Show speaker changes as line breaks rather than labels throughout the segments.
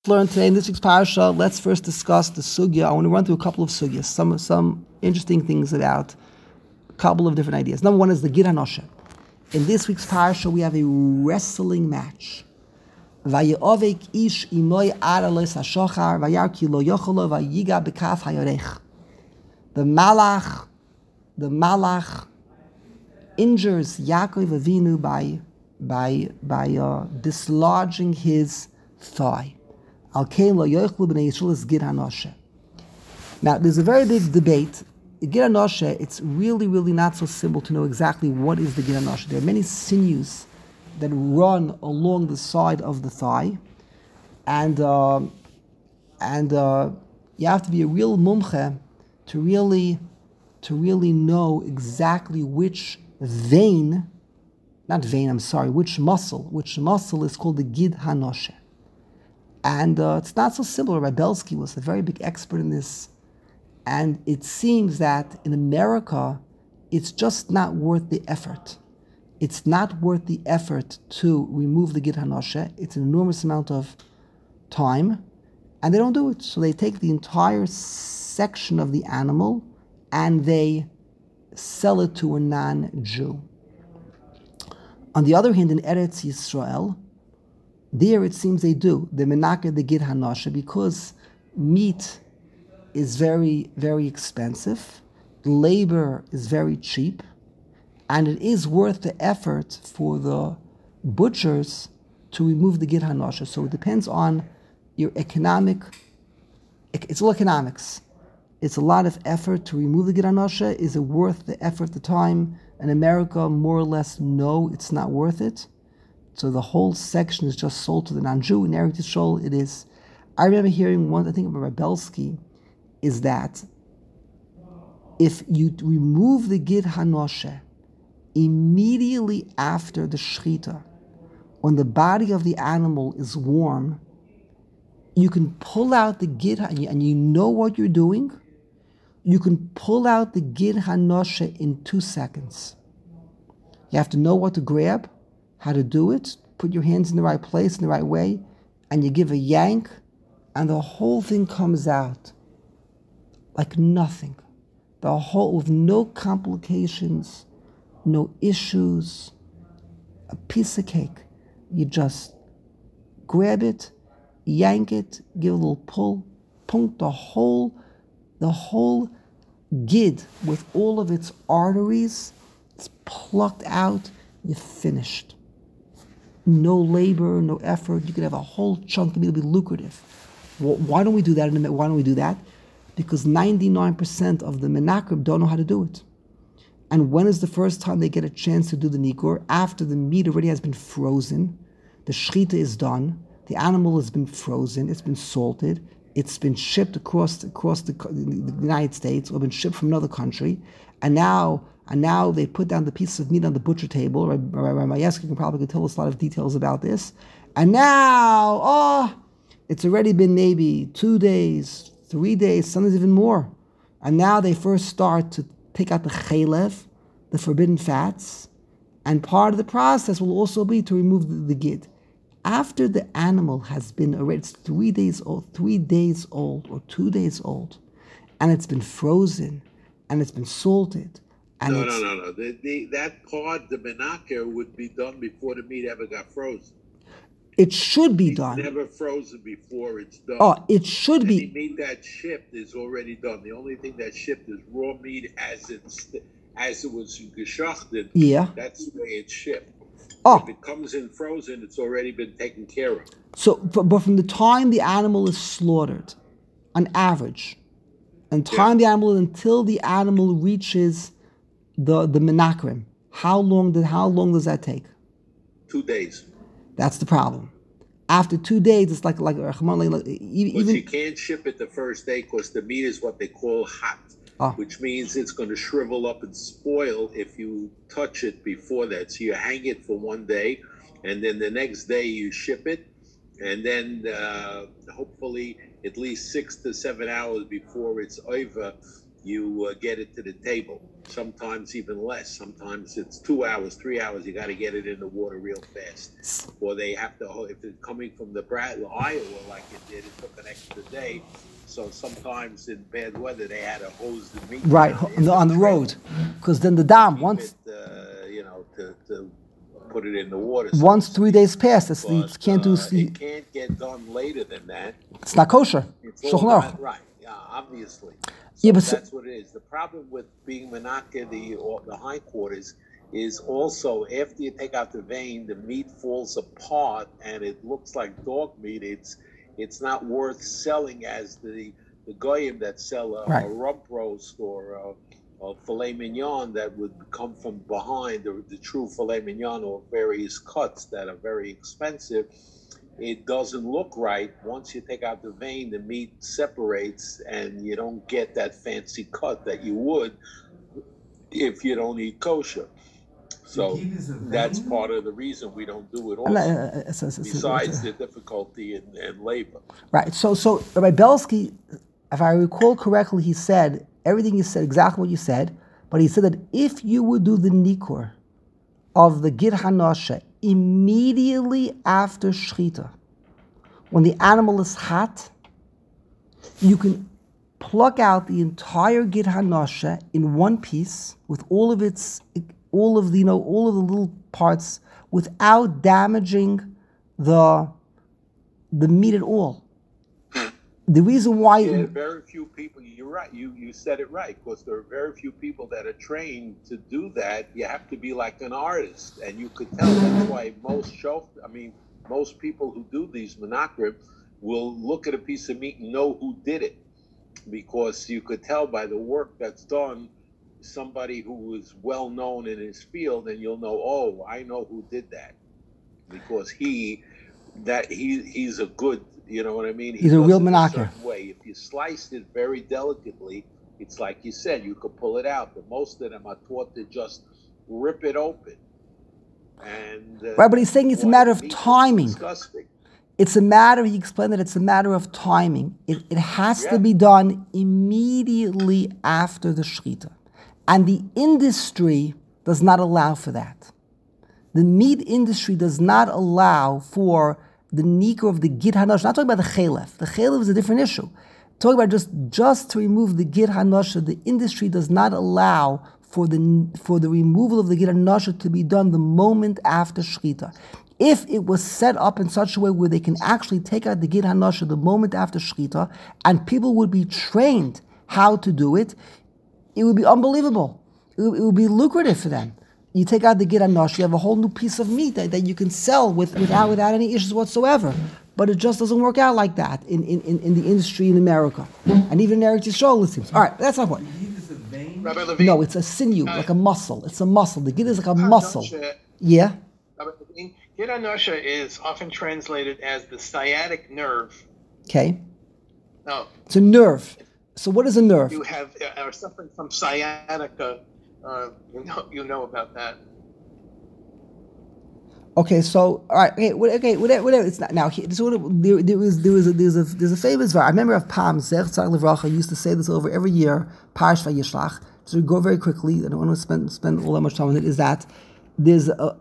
Learn today in this week's parasha. Let's first discuss the sugya. I want to run through a couple of sugyas, some interesting things about a couple of different ideas. Number one is the Gid HaNoshe. In this week's parasha, we have a wrestling match. Vayeovek ish imoy aralos hashochar vayar ki lo yocholo vayiga bekaf hayorech. The malach injures Yaakov Avinu by dislodging his thigh. Now, there's a very big debate. Gid HaNoshe, it's really not so simple to know exactly what is the Gid HaNoshe. There are many sinews that run along the side of the thigh, and you have to be a real mumche to really know exactly which which muscle is called the Gid HaNoshe. And it's not so simple. Rabbi Belsky was a very big expert in this. And it seems that in America, it's just not worth the effort. It's not worth the effort to remove the Gid HaNoshe. It's an enormous amount of time. And they don't do it. So they take the entire section of the animal and they sell it to a non-Jew. On the other hand, in Eretz Yisrael, there it seems they do. They menake the Gid HaNoshe because meat is very, very expensive. Labor is very cheap. And it is worth the effort for the butchers to remove the Gid HaNoshe. So it depends on your it's all economics. It's a lot of effort to remove the Gid HaNoshe. Is it worth the effort, the time? In America, more or less, no, it's not worth it. So the whole section is just sold to the non-Jew. In Eretz Yisrael, it is. I remember hearing one, I think of Rabbi Belsky, is that if you remove the Gid HaNoshe immediately after the shechita, when the body of the animal is warm, you can pull out the Gid, and you know what you're doing, you can pull out the Gid HaNoshe in 2 seconds. You have to know what to grab, how to do it, put your hands in the right place, in the right way, and you give a yank, and the whole thing comes out like nothing. The whole, with no complications, no issues, a piece of cake. You just grab it, yank it, give a little pull, punk the whole gid with all of its arteries, it's plucked out, you're finished. No labor, no effort. You could have a whole chunk and it'll be lucrative. Well, why don't we do that? Why don't we do that? Because 99% of the menakrim don't know how to do it. And when is the first time they get a chance to do the nikur? After the meat already has been frozen, the shechita is done, the animal has been frozen, it's been salted, it's been shipped across the United States or been shipped from another country, and now they put down the piece of meat on the butcher table. Rabbi Mayeski can probably tell us a lot of details about this. And now, it's already been maybe 2 days, 3 days, sometimes even more. And now they first start to take out the chaylev, the forbidden fats, and part of the process will also be to remove the gid. After the animal has been already, it's 3 days old, or 2 days old, and it's been frozen, and it's been salted. And
no. That part, the menaker, would be done before the meat ever got frozen.
It should be done.
It's never frozen before it's done.
Oh, it should be.
The meat that shipped is already done. The only thing that shipped is raw meat as it was geschachted.
Yeah.
That's the way it's shipped.
Oh.
If it comes in frozen, it's already been taken care of.
So, but from the time the animal is slaughtered, on average, the animal until the animal reaches the menakrim, how long does that take?
2 days.
That's the problem. After 2 days, it's like
even you can't ship it the first day because the meat is what they call hot, which means it's going to shrivel up and spoil if you touch it before that. So you hang it for 1 day, and then the next day you ship it, and then hopefully at least 6 to 7 hours before it's over, you get it to the table. Sometimes even less. Sometimes it's 2 hours, 3 hours. You got to get it in the water real fast. Or they have to, if it's coming from the Iowa like it did, it took an extra day. So sometimes in bad weather, they had to hose the meat
right on the road, because then the dam once
to put it in the water.
Once 3 days pass, you can't do.
It can't get done later than that.
It's not kosher.
It's all done, right? Yeah, obviously. So yeah, but that's what it is. The problem with being menake the hindquarters is also after you take out the vein, the meat falls apart and it looks like dog meat. It's not worth selling as the goyim that sell a rump roast or a filet mignon that would come from behind, the true filet mignon, or various cuts that are very expensive. It doesn't look right. Once you take out the vein, the meat separates and you don't get that fancy cut that you would if you don't eat kosher. So that's part of the reason we don't do it also, besides the difficulty and labor.
Right. So Rabbi Belsky, if I recall correctly, he said, everything you said, exactly what you said, but he said that if you would do the nikur of the Gid Hanoshe immediately after Shechita, when the animal is hot, you can pluck out the entire Gid Hanoshe in one piece with all of the little parts without damaging the meat at all. The reason why
very few people, you're right, you said it right, because there are very few people that are trained to do that. You have to be like an artist, and you could tell. That's why most people who do these menachrim will look at a piece of meat and know who did it, because you could tell by the work that's done, somebody who is well known in his field, and you'll know, oh, I know who did that, because he's a good, you know what I mean?
He's a real menaker.
Way. If you sliced it very delicately, it's like you said, you could pull it out. But most of them are taught to just rip it open. And
right, but he's saying it's a matter of timing. It's a matter, he explained that it's a matter of timing. It has to be done immediately after the Shechita. And the industry does not allow for that. The meat industry does not allow for the nikur of the Gid Hanoshe. Not talking about the chelef. The chelef is a different issue. Talking about just to remove the Gid Hanoshe, the industry does not allow for the removal of the Gid Hanoshe to be done the moment after Shechita. If it was set up in such a way where they can actually take out the Gid Hanoshe the moment after Shechita, and people would be trained how to do it, it would be unbelievable. It would be lucrative for them. You take out the Gid Hanoshe, you have a whole new piece of meat that you can sell without any issues whatsoever. But it just doesn't work out like that in the industry in America. And even in Eretz Yisrael, it seems. All right, that's my point.
Rabbi Levine?
No, it's a sinew, like a muscle. It's a muscle. The Gid is like a muscle. Yeah?
Rabbi Levine, Gid Hanoshe is often translated as the sciatic nerve.
Okay.
No.
It's a nerve. So what is a nerve?
You are suffering from sciatica. You know about that.
Okay, so all right, whatever. It's not now. There's a famous verse. I remember of Pam Zech Tzar Levracha used to say this over every year. Parash Vayishlach. So we go very quickly. I don't want to spend all that much time on it. Is that there's a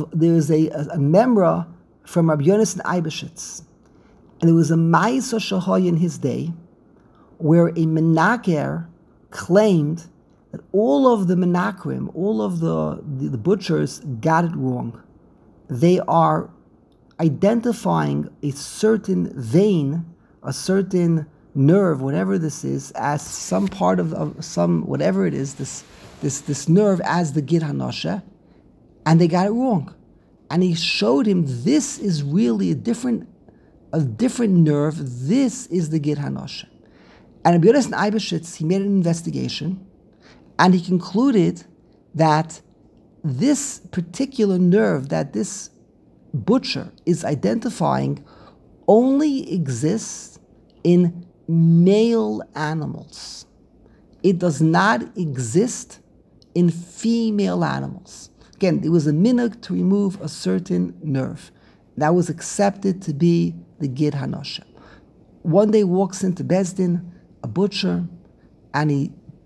memra from Rabbi Yonasan Eibeshitz, and there was a Ma'isa Shahoy in his day, where a menaker claimed that all of the menakrim, all of the butchers got it wrong. They are identifying a certain vein, a certain nerve, whatever this is, as some part of some, whatever it is, this nerve as the Gid Hanoshe, and they got it wrong. And he showed him this is really a different nerve. This is the Gid Hanoshe. And Rabbi Yonasan Eibeshitz, he made an investigation, and he concluded that this particular nerve that this butcher is identifying only exists in male animals. It does not exist in female animals. Again, it was a minhag to remove a certain nerve. That was accepted to be the Gid Hanoshe. One day walks into Bezdin, a butcher, and he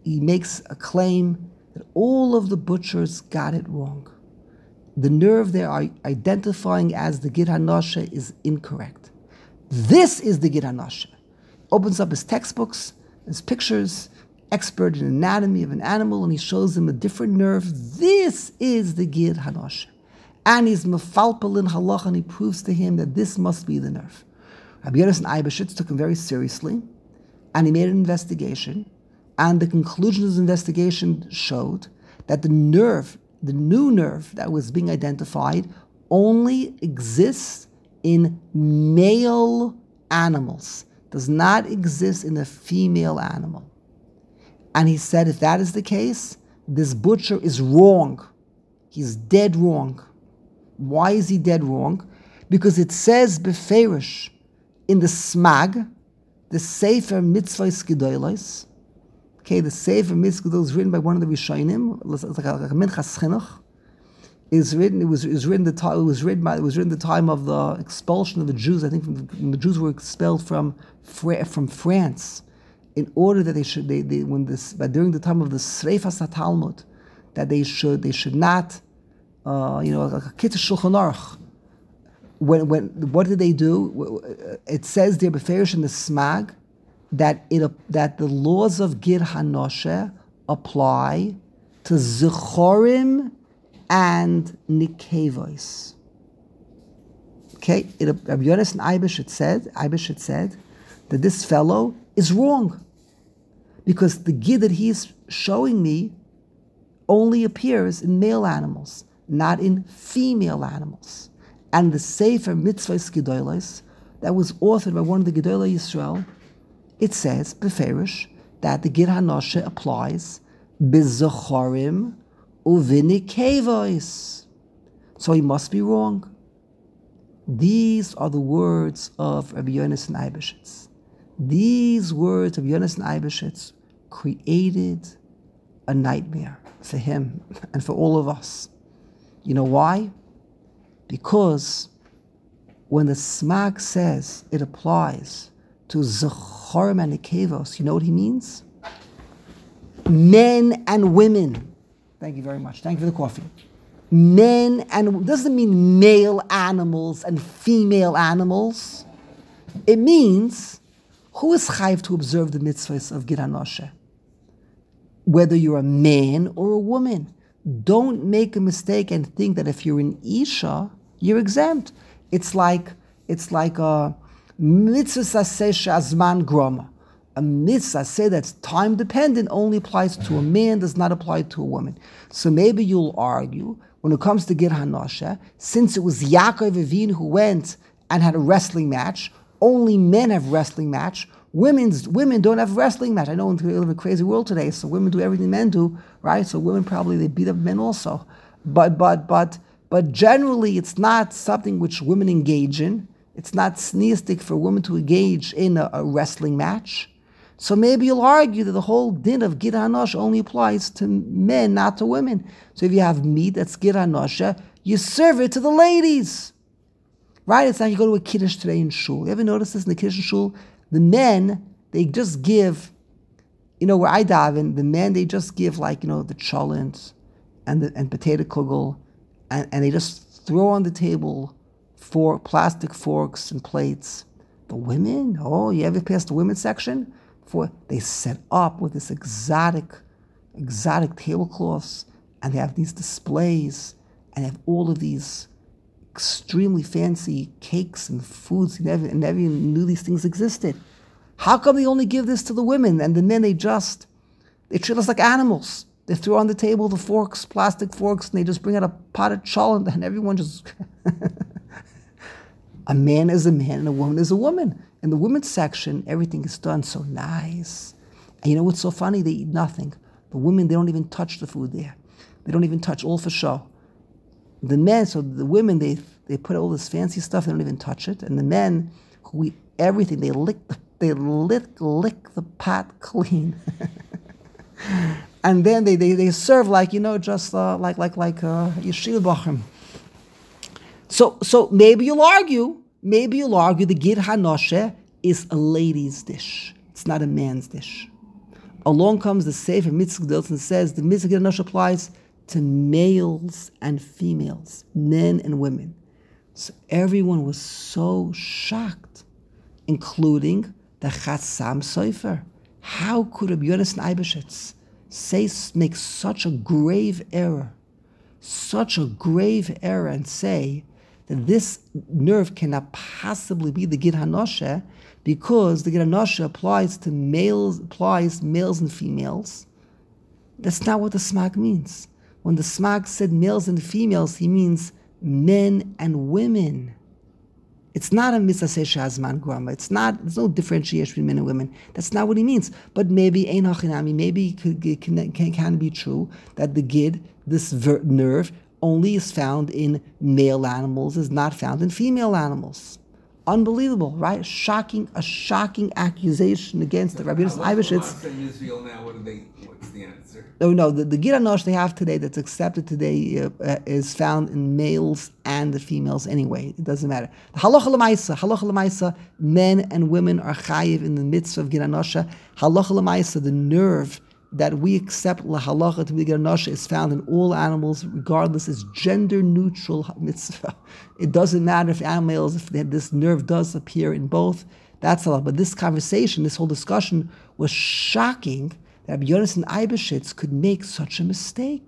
he makes a claim that all of the butchers got it wrong. The nerve they are identifying as the Gid HaNoshe is incorrect. This is the Gid HaNoshe. Opens up his textbooks, his pictures, expert in anatomy of an animal, and he shows them a different nerve. This is the Gid HaNoshe. And he's mefalpel in halacha, and he proves to him that this must be the nerve. Rabbi Yonasan Eibeshitz took him very seriously, and he made an investigation, and the conclusion of his investigation showed that the new nerve that was being identified only exists in male animals, does not exist in a female animal. And he said, if that is the case, this butcher is wrong. He's dead wrong. Why is he dead wrong? Because it says beferish in the Smag, the Sefer Mitzvahs Gedolos. Okay, the Sefer Mitzvahs Gedolos is written by one of the Rishonim. It's like a Minchas Chinuch. It was written the time of the expulsion of the Jews. I think when the Jews were expelled from France, in order that during the time of the Sreifas HaTalmud, that they should not, like a Kitzur Shulchan Aruch. What did they do? It says there beferish in the Smag that the laws of Gid HaNoshe apply to Zechorim and Nikevos. Okay, Rabbi Yonasan Eibeshitz said that this fellow is wrong, because the Gid that he is showing me only appears in male animals, not in female animals. And the Sefer Mitzvahs Gedolos that was authored by one of the Gedolei Yisrael, it says beferish that the Gid HaNoshe applies b'Zechorim u'v'Nikevos. So he must be wrong. These are the words of Rabbi Yonasan Eibeshitz. These words of Yonasan Eibeshitz created a nightmare for him and for all of us. You know why? Because when the Smag says it applies to Zechorim and Nikevos, you know what he means? Men and women. Thank you very much. Thank you for the coffee. Men and doesn't mean male animals and female animals. It means who is chayv to observe the mitzvahs of Gid HaNoshe? Whether you're a man or a woman. Don't make a mistake and think that if you're an Isha, you're exempt. It's like a mitzvah saseh shazman groma. A mitzvah say that's time dependent only applies to a man, does not apply to a woman. So maybe you'll argue when it comes to Gid HaNoshe, since it was Yaakov Avinu who went and had a wrestling match, only men have wrestling match. Women don't have wrestling match. I know we live in a crazy world today, so women do everything men do, right? So women probably they beat up men also, but generally it's not something which women engage in. It's not sneistic for women to engage in a wrestling match. So maybe you'll argue that the whole din of Gid HaNoshe only applies to men, not to women. So if you have meat that's Gid HaNoshe, you serve it to the ladies, right? It's like you go to a kiddush today in shul. You ever notice this in the kiddush in shul? The men, they just give, where I daven, the men, they just give the cholent and potato kugel, and they just throw on the table plastic forks and plates. The women, you ever pass the women's section? They set up with this exotic tablecloths, and they have these displays, and they have all of these extremely fancy cakes and foods. You never even knew these things existed. How come they only give this to the women, and the men they treat us like animals? They throw on the table the forks, plastic forks, and they just bring out a pot of cholent, and everyone just... A man is a man and a woman is a woman. In the women's section, everything is done so nice. And you know what's so funny? They eat nothing. The women, they don't even touch the food there. They don't even touch, all for show. The men, so the women, they put all this fancy stuff, they don't even touch it. And the men who eat everything, they lick the pot clean. And then they serve just like yeshiva bachrim. So maybe you'll argue the Gid HaNoshe is a lady's dish. It's not a man's dish. Along comes the Sefer Mitzvah Gedolos and says the Mitzvah Gid HaNoshe applies to males and females, men and women. So everyone was so shocked, including the Chassam Sofer. How could Rabbi Yonasan Eibeshitz make such a grave error, and say that this nerve cannot possibly be the Gid HaNoshe, because the Gid HaNoshe applies males and females? That's not what the Smag means. When the Smag said males and females, he means men and women. It's not a mitzvah shazman grama. There's no differentiation between men and women. That's not what he means. But maybe ein hachinami, maybe it can be true that the gid, this nerve, only is found in male animals, is not found in female animals. Unbelievable, right? A shocking accusation against the Rabbi Yonasan Eibeshitz.
In Israel now, what's the answer?
No, the Gid HaNoshe they have today, that's accepted today, is found in males and the females anyway. It doesn't matter. Halacha l'maisa, men and women are chayiv in the mitzvah of Gid HaNoshe. Halacha l'maisa, the nerve that we accept halacha to be Gid HaNoshe is found in all animals, regardless. It's gender neutral mitzvah. It doesn't matter if animals, if this nerve does appear in both. That's halacha. But this conversation, this whole discussion was shocking. Rabbi Yonasan Eibeshitz could make such a mistake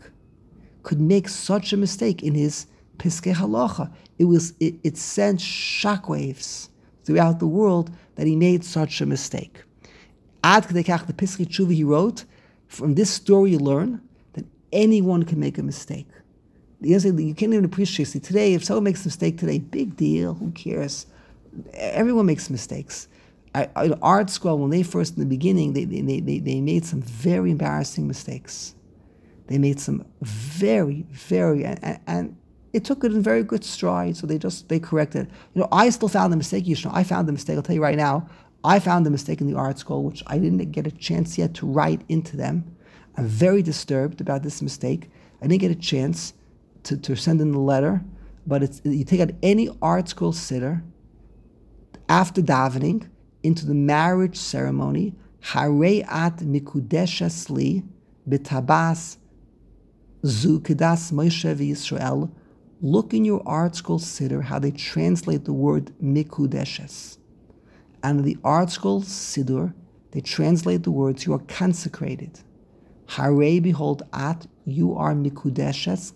in his Piskei Halacha. It sent shockwaves throughout the world that he made such a mistake. Ad Kedei Kach, the Piskei Tshuva he wrote, from this story you learn that anyone can make a mistake. You can't even appreciate it. Today, if someone makes a mistake today, big deal, who cares? Everyone makes mistakes. In art school, when they first, in the beginning, they made some very embarrassing mistakes. They made some very, and it took it in very good stride, so they corrected it. I still found a mistake, I found a mistake, I'll tell you right now, I found a mistake in the art school, which I didn't get a chance yet to write into them. I'm very disturbed about this mistake. I didn't get a chance to send in the letter, but you take out any art school sitter after davening, into the marriage ceremony, Harei at mikudeshes li b'tabas zu kedas Moshe v'Yisrael. Look in your art school siddur how they translate the word mikudeshes. And in the art school siddur, they translate the words, you are consecrated. Harei, behold, at, you are mikudeshes,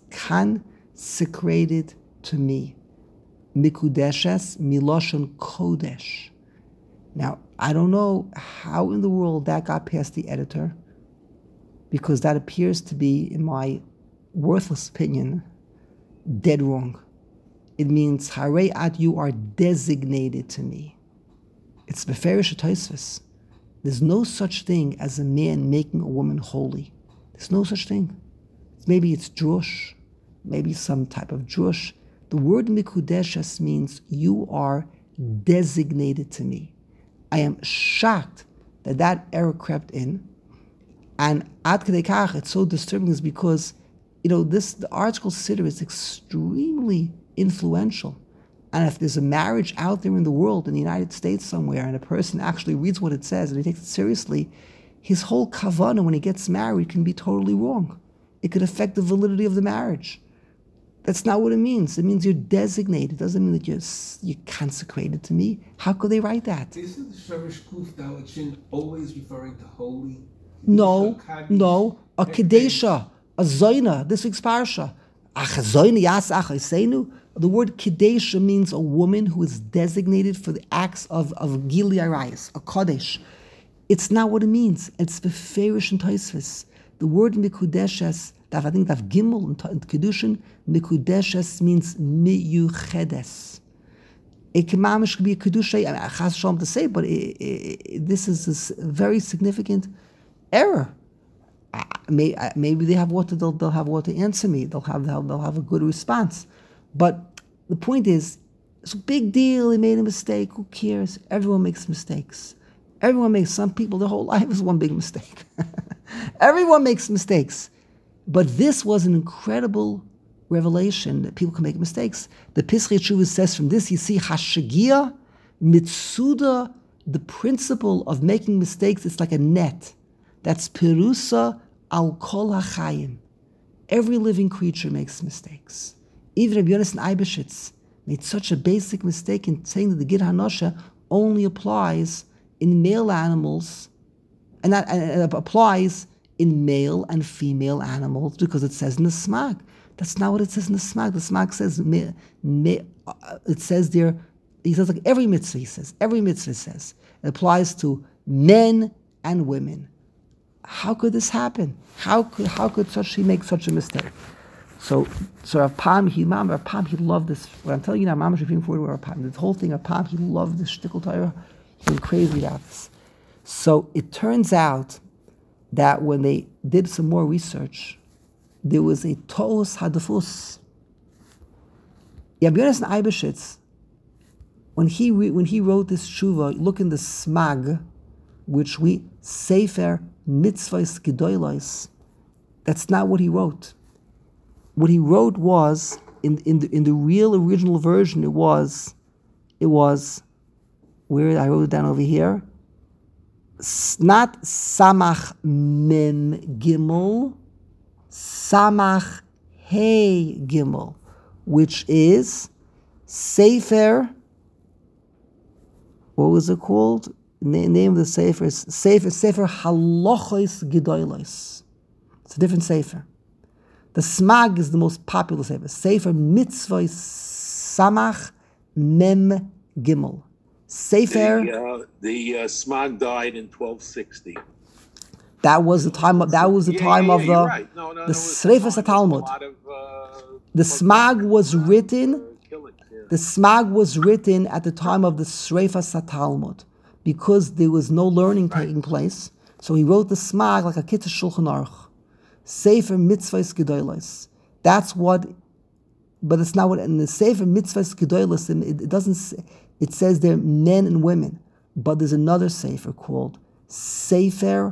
consecrated to me. Mikudeshes, miloshon kodesh. Now, I don't know how in the world that got past the editor, because that appears to be, in my worthless opinion, dead wrong. It means, Harei at, you are designated to me. It's Beferish Tosfos. There's no such thing as a man making a woman holy. There's no such thing. Maybe it's drush, maybe some type of drush. The word mikudeshes means you are designated to me. I am shocked that error crept in, and ad kedei kach, it's so disturbing, is because the art school siddur is extremely influential, and if there's a marriage out there in the world, in the United States somewhere, and a person actually reads what it says and he takes it seriously, his whole kavanah when he gets married can be totally wrong. It could affect the validity of the marriage. That's not what it means. It means you're designated. It doesn't mean that you're consecrated to me. How could they write that?
Isn't the Shorish Kuf Dalit always referring to holy?
No. A Kedesha, a Zoyna, this week's parsha. The word Kedesha means a woman who is designated for the acts of Gili Arayis, a Kodesh. It's not what it means. It's Beferish and Tosfos. The word Mikudeshes, I think Daf Gimel in Kedushin, Mikudeshes means miyuchedes. It can be a Kedusha, I chas shalom to say, but this is a very significant error. Maybe they have water. They'll have water to answer me. They'll have a good response. But the point is, it's a big deal. They made a mistake. Who cares? Everyone makes mistakes. Some people, their whole life is one big mistake. Everyone makes mistakes. But this was an incredible revelation that people can make mistakes. The Piskei Tshuva says from this, you see, Hashagia, Mitsuda, the principle of making mistakes, it's like a net. That's Perusa al kol hachayim. Every living creature makes mistakes. Even Rabbi Yonasan Eibeshitz made such a basic mistake in saying that the Gid Hanosha only applies in male animals, and it applies in male and female animals because it says in the Smag. That's not what it says in the Smag. The Smag says, it says there, he says like every mitzvah, every mitzvah says. It applies to men and women. How could this happen? How could he make such a mistake? So Rav Pam, he loved this. What I'm telling you now, Mamash repeating forward with Rav Pam. This whole thing, Rav Pam, he loved this shtickle Torah. He went crazy about this. So it turns out that when they did some more research, there was a To'os Hadafus. Rabbi Yonasan Eibeshitz, when he wrote this tshuva, look in the Smag, which we Sefer Mitzvahs Gedolos. That's not what he wrote. What he wrote was in the real original version. It was where I wrote it down over here. Not Samach Mem Gimel, Samach Hey Gimel, which is Sefer. What was it called? Name of the Sefer is Sefer Halachos Gedolos. It's a different Sefer. The Smag is the most popular Sefer. Sefer Mitzvah Samach Mem Gimel. Sefer.
The Smag died in 1260.
That was the time of the
right.
the Sreifas Talmud. The Smag was written. The Smag was written at the time of the Sreifas Talmud because there was no learning taking place. So he wrote the Smag like a Kitzur Shulchan Aruch. Sefer Mitzvahs Gedolos. That's what, but it's not what in the Sefer Mitzvahs Gedolos. It doesn't. It says they're men and women, but there's another Sefer called Sefer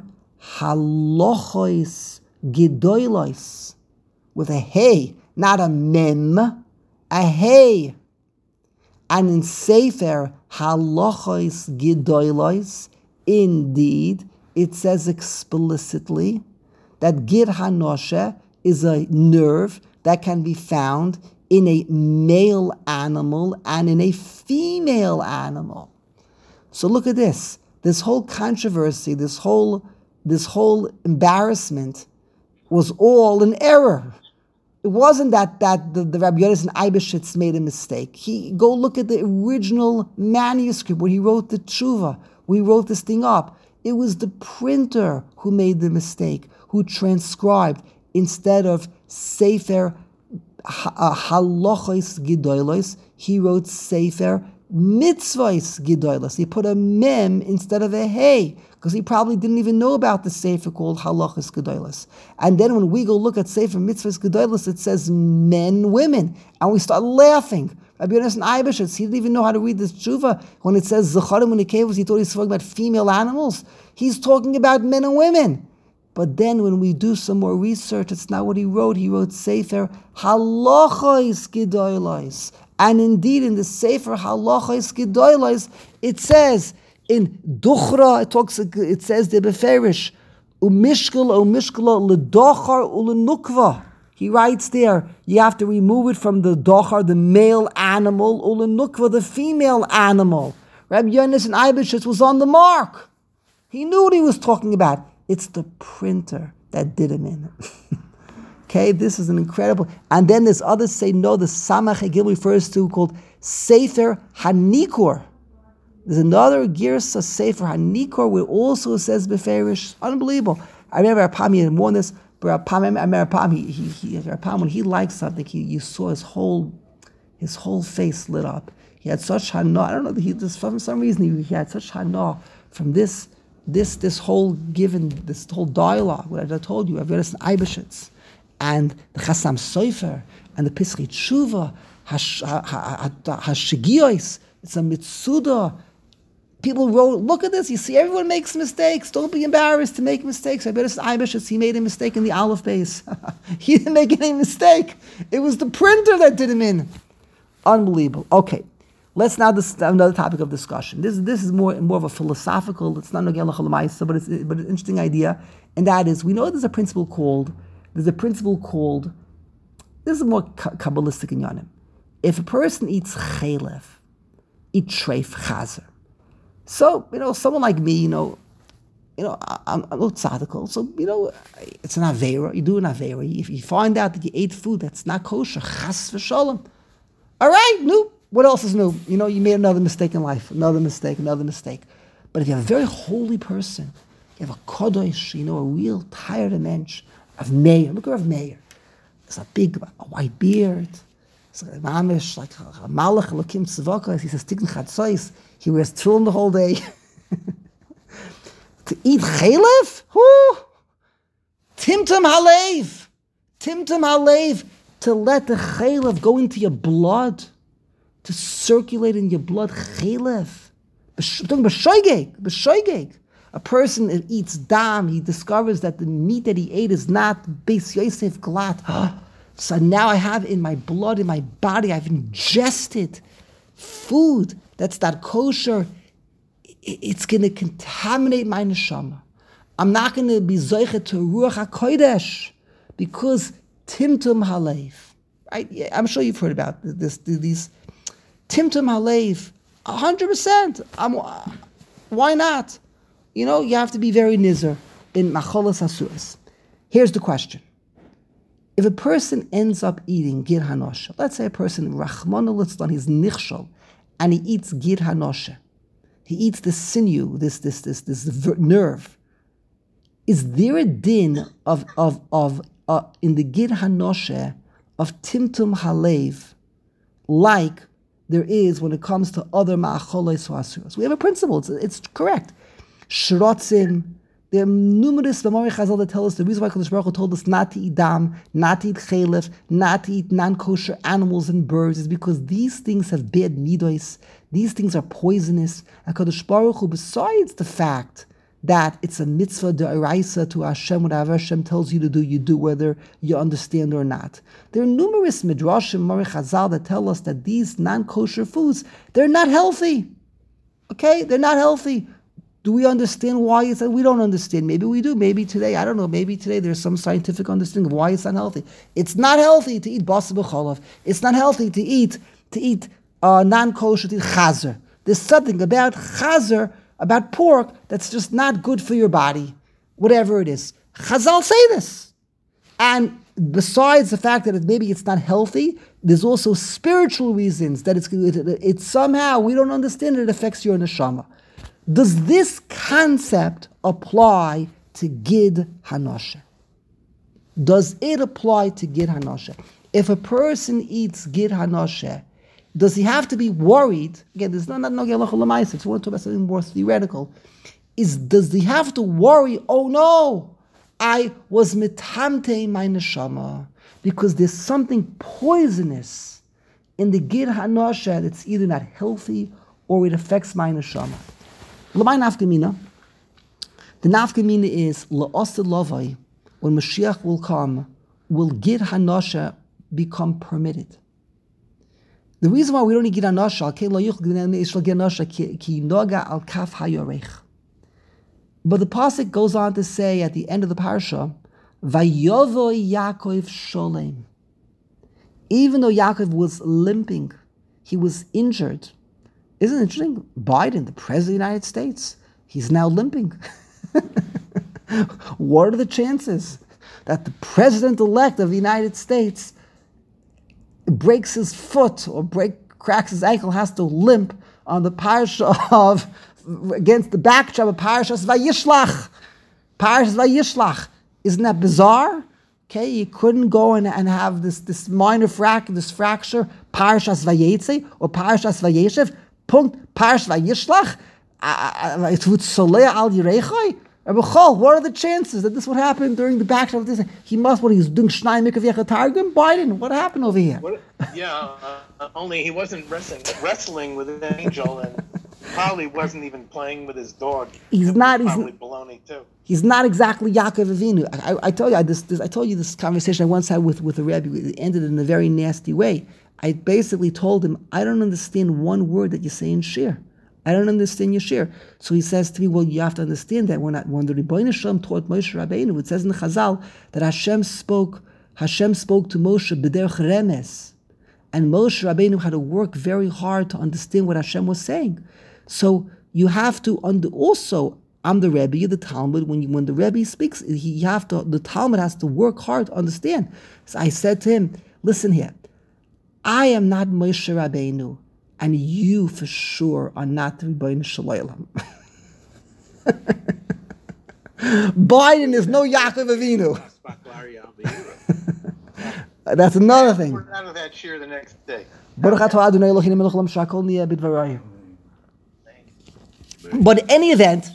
Halachos Gedolos with a hey, not a mem, a hey. And in Sefer Halachos Gedolos, indeed, it says explicitly that Gid Hanoshe is a nerve that can be found in a male animal and in a female animal. So look at this. This whole controversy, this whole embarrassment was all an error. It wasn't that the Rabbi Yonasan Eibeshitz made a mistake. Go look at the original manuscript where he wrote the tshuva. We wrote this thing up. It was the printer who made the mistake, who transcribed instead of Sefer Halachos Gedolos, he wrote Sefer Mitzvahs Gedolos. He put a mem instead of a hey, because he probably didn't even know about the Sefer called Halachos Gedolos. And then when we go look at Sefer Mitzvahs Gedolos, it says men, women, and we start laughing. Rabbi Yonasan Eibeshitz, he didn't even know how to read this tshuva. When it says Zecharim U'Nekevos, he thought he was talking about female animals. He's talking about men and women. But then when we do some more research, it's not what he wrote. He wrote Sefer Halachos Gedolos. And indeed, in the Sefer Halachos Gedolos, it says, in Duchra, it says the Beferish, Umishkala L'Dochar U'Lenukva. He writes there, you have to remove it from the Dochar, the male animal, U'Lenukva, the female animal. Rabbi Yonasan Eibeshitz was on the mark. He knew what he was talking about. It's the printer that did him in. Okay, this is an incredible. And then there's others say no. The Samach Hagil refers to called Sefer Hanikor. There's another Girsa Sefer Hanikor where also says Beferish. Unbelievable. I remember Rapam had worn this, but Rapam when he liked something, you saw his whole face lit up. He had such hana. I don't know. For some reason he had such hana from this whole dialogue, what I told you, I've got an Eibeshitz, and the Chasam Sofer, and the Pesach Tshuva, Hashigiyos, it's a Mitzuda. People wrote, look at this, you see, everyone makes mistakes, don't be embarrassed to make mistakes. I've got an Eibeshitz, he made a mistake in the Aleph base. He didn't make any mistake. It was the printer that did him in. Unbelievable. Okay, Let's now another topic of discussion. This is more of a philosophical. It's not nogel l'chol, but it's an interesting idea, and that is we know there's a principle called. This is more kabbalistic in Yanim. If a person eats chaylev, eat treif chazer. So someone like me, I'm a little tzadikal. So it's an avera. You do an avera. If you find out that you ate food that's not kosher, chas v'shalom. All right, no. What else is new? You made another mistake in life. Another mistake. But if you have a very holy person, you have a kodesh, a real tired mensch, of Meir. Look at Rav Meir. There's a white beard. It's like mamish, like a malach elokim tzavakas. He says tikkun chatzos. He wears tefillin the whole day. To eat chaylev? Timtum halev. To let the chaylev go into your blood. To circulate in your blood chaylev. I'm talking b'shoigeg. A person that eats dam, he discovers that the meat that he ate is not Beis Yosef glat. So now I have in my blood, in my body, I've ingested food that's not kosher. It's going to contaminate my neshama. I'm not going to be zoichet to Ruach HaKodesh because Timtum Halev. Right? Yeah, I'm sure you've heard about these Timtum Halev. 100%. Why not? You have to be very nizer in macholas asuras. Here's the question. If a person ends up eating gir hanosha, let's say a person, Rachmana litzlan, he's nichshol, and he eats gir hanosha, he eats the sinew, this nerve, is there a din of in the gir hanosha of timtum halev like there is when it comes to other ma'acholes asuras? We have a principle, it's correct. Shrotzim. There are numerous B'mari Chazal that tell us the reason why Kadosh Baruch Hu told us not to eat dam, not to eat chaylev, not to eat non-kosher animals and birds is because these things have bad midos. These things are poisonous. And Kadosh Baruch Hu, besides the fact that it's a mitzvah d'oraisa to Hashem, whatever Hashem tells you to do, you do whether you understand or not. There are numerous midrashim, B'mari Chazal that tell us that these non-kosher foods, they're not healthy. Okay? They're not healthy. Do we understand why it's? We don't understand. Maybe we do. Maybe today, I don't know. Maybe today there's some scientific understanding of why it's unhealthy. It's not healthy to eat basar b'chalav. It's not healthy to eat non-kosher, to eat chazer. There's something about chazer, about pork, that's just not good for your body, whatever it is. Chazal say this. And besides the fact that maybe it's not healthy, there's also spiritual reasons that it's somehow, we don't understand it affects your neshama. Does this concept apply to Gid Hanoshe? Does it apply to Gid Hanoshe? If a person eats Gid Hanoshe, does he have to be worried? Again, there's not Nogel L'Chol so we want to talk about something more theoretical. Does he have to worry, oh no, I was mitamte my neshama, because there's something poisonous in the Gid Hanoshe that's either not healthy or it affects my neshama. L'may nafkamina. The nafkamina is la'ased lavai. When Mashiach will come, will Gid Hanosha become permitted? The reason why we don't need Gid Hanosha, ki noga al kaf hayorech. But the pasuk goes on to say at the end of the parsha, Vayovo Yaakov sholem. Even though Yaakov was limping, he was injured. Isn't it interesting? Biden, the president of the United States, he's now limping. What are the chances that the president-elect of the United States breaks his foot or cracks his ankle, has to limp on the parsha against the backdrop of Parashas Vayishlach? Parashas Vayishlach. Isn't that bizarre? Okay, you couldn't go and have this minor fracture, Parashas Vayetze or Parashas Vayeshev. Punkt, Parsh Vayishlach, it would soleh al yirechai. What are the chances that this would happen during the backdrop of this? He was doing Shnai Mikav Yechat Targum. Biden, what happened over here?
Only he wasn't wrestling with an angel and probably wasn't even playing with his dog. He's probably baloney too. He's
not exactly Yaakov Avinu. I told you this conversation I once had with a Rebbe. It ended in a very nasty way. I basically told him, I don't understand one word that you say in Shir. I don't understand your Shir. So he says to me, well, you have to understand that when the Rebbeinu Shalom taught Moshe Rabbeinu, it says in the Chazal that Hashem spoke to Moshe b'derech remes. And Moshe Rabbeinu had to work very hard to understand what Hashem was saying. So you have to also, I'm the Rebbe, you're the Talmud. When the Rebbe speaks, the Talmud has to work hard to understand. So I said to him, listen here, I am not Moshe Rabbeinu, and you for sure are not the Rebbeinu Shalom. Biden is no Yaakov Avinu. That's another thing.
We're out of that cheer the next day.
But in any event,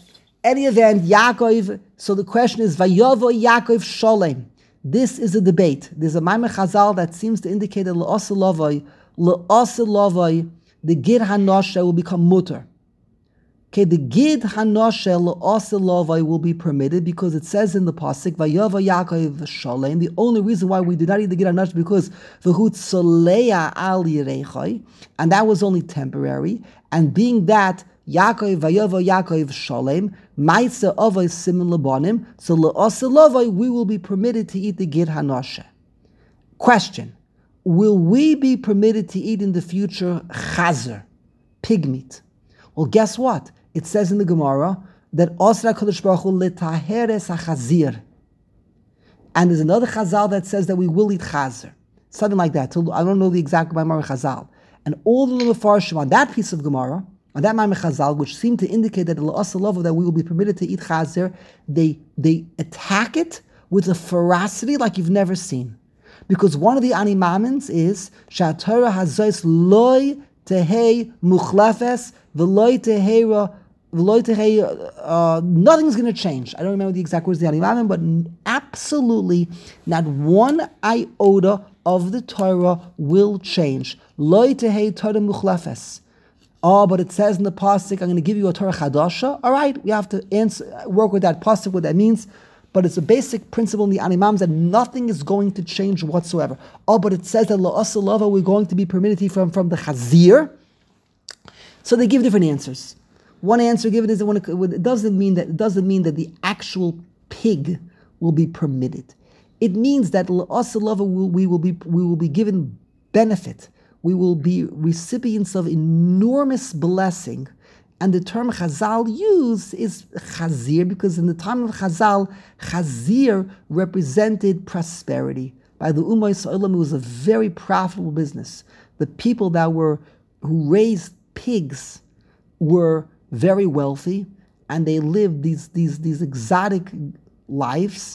Yaakov, so the question is, Vayovo Yaakov Sholem. This is a debate. There's a Maimon Chazal that seems to indicate that L'Asa Lavoi, the Gid Hanosha will become mutter. Okay, the Gid Hanosha L'Asa Lavoi will be permitted because it says in the Pasuk, Vayovo Yaakov Sholem. The only reason why we do not eat the Gid Hanosha because V'hu Tzoleya Al Yirechai, and that was only temporary. And being that Yaakov Vayovo Yaakov Sholem, Maitza Avos Simin Labonim, so L'Asa Lavoi we will be permitted to eat the Gid Hanosha. Question: will we be permitted to eat in the future chazer, pig meat? Well, guess what? It says in the Gemara that Osra Kodesh Baruch Hu letaheres hachazir, and there's another chazal that says that we will eat chazer, something like that. I don't know the exact Gemara chazal, and all the Mefarshim on that piece of Gemara, on that Maimon Chazal, which seem to indicate that that we will be permitted to eat chazer, they attack it with a ferocity like you've never seen. Because one of the animamins is Shatara Hazois loy tehei muchlefes v'loy tehei nothing's going to change. I don't remember the exact words of the animamin, but absolutely not one iota of the Torah will change. Loy tehei Torah muchlefes. Oh, but it says in the pasuk, I'm going to give you a Torah Chadasha. All right, we have to work with that pasuk, what that means. But it's a basic principle in the Animams that nothing is going to change whatsoever. Oh, but it says that La'asa Lava, we're going to be permitted from the Chazir. So they give different answers. One answer given is that it doesn't mean that the actual pig will be permitted. It means that La'asa Lava we will be given benefit. We will be recipients of enormous blessing. And the term Chazal used is Chazir because in the time of Chazal, Chazir represented prosperity. By the Ummah Yisraelim, it was a very profitable business. The people who raised pigs were very wealthy, and they lived these exotic lives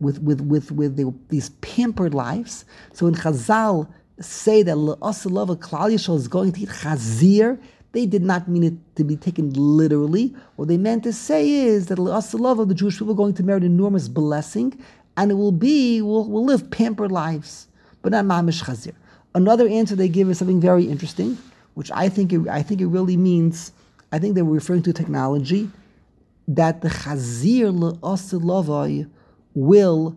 with these pampered lives. So when Chazal say that L'Asa Lava Klal Yisrael is going to eat Chazir, they did not mean it to be taken literally. What they meant to say is that L'Asa Lava, the Jewish people, are going to merit enormous blessing, and we'll live pampered lives, but not mamish Chazir. Another answer they give is something very interesting, which I think it really means. I think they were referring to technology, that the Chazir L'Asa Lava will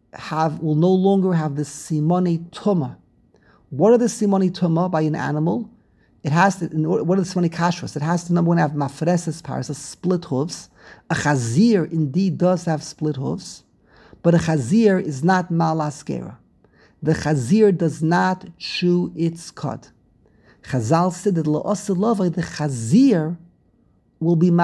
no longer have the Simonei Tumah. What are the Simonei Tumah by an animal? It has to, what are the Simonei Kashrus? It has to, number one, have mafreses paras, split hooves. A Chazir indeed does have split hooves, but a Chazir is not malaskera. The Chazir does not chew its cud. Chazal said that L'Asa Lava, the Chazir will be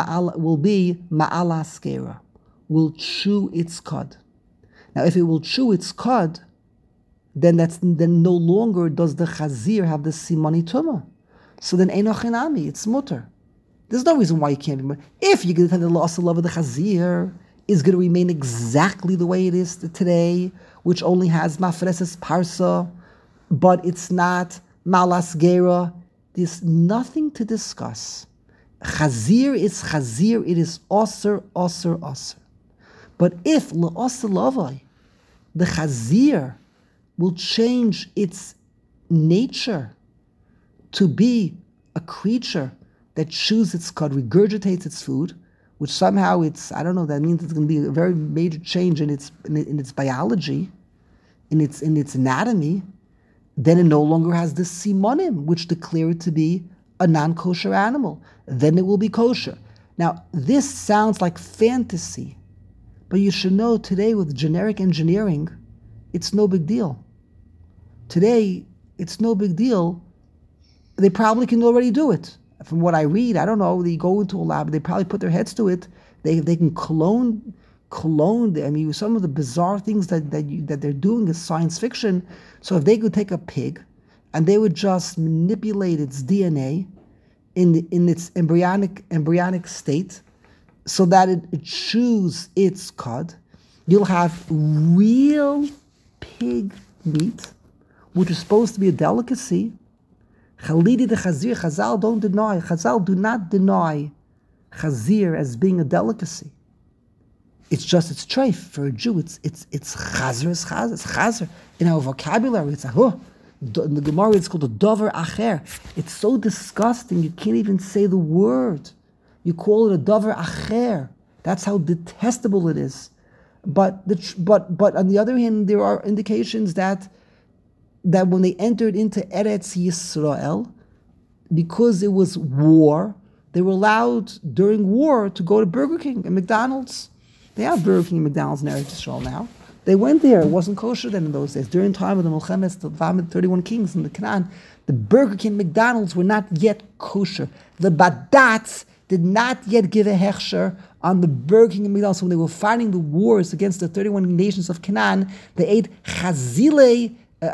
ma'alaskera, will chew its cud. Now, if it will chew its cud, then no longer does the Chazir have the Simonei Tumah. So then Einoch Enami, it's mutter. There's no reason why you can't be mutter. If you're going to tell the L'Asa Lava, the Chazir is going to remain exactly the way it is today, which only has mafreses parsa, but it's not malasgera. There's nothing to discuss. Chazir is Chazir, it is Osir, Osir, Osir. But if L'Asa Lava, the Chazir will change its nature to be a creature that chews its cud, regurgitates its food, which somehow that means it's going to be a very major change in its biology, in its anatomy, then it no longer has this simonim, which declare it to be a non-kosher animal. Then it will be kosher. Now, this sounds like fantasy, but you should know today with generic engineering, it's no big deal. Today, it's no big deal. They probably can already do it. From what I read, I don't know, they go into a lab, they probably put their heads to it. They can clone. I mean, some of the bizarre things that they're doing is science fiction. So if they could take a pig and they would just manipulate its DNA in its embryonic state so that it chews its cud, you'll have real pig meat, which is supposed to be a delicacy. Chalidi de chazir, Chazal do not deny chazir as being a delicacy. It's just, it's treif. For a Jew, it's chazer, it's chazer. In our vocabulary, it's in the Gemara, it's called a dover acher. It's so disgusting, you can't even say the word. You call it a dover acher. That's how detestable it is. But on the other hand, there are indications that when they entered into Eretz Yisrael, because it was war, they were allowed during war to go to Burger King and McDonald's. They have Burger King and McDonald's in Eretz Yisrael now. They went there. It wasn't kosher then in those days. During the time of the Melchemes, the 31 kings in the Canaan, the Burger King and McDonald's were not yet kosher. The Badatz did not yet give a hechsher on the Burger King and McDonald's. So when they were fighting the wars against the 31 nations of Canaan, they ate chazile,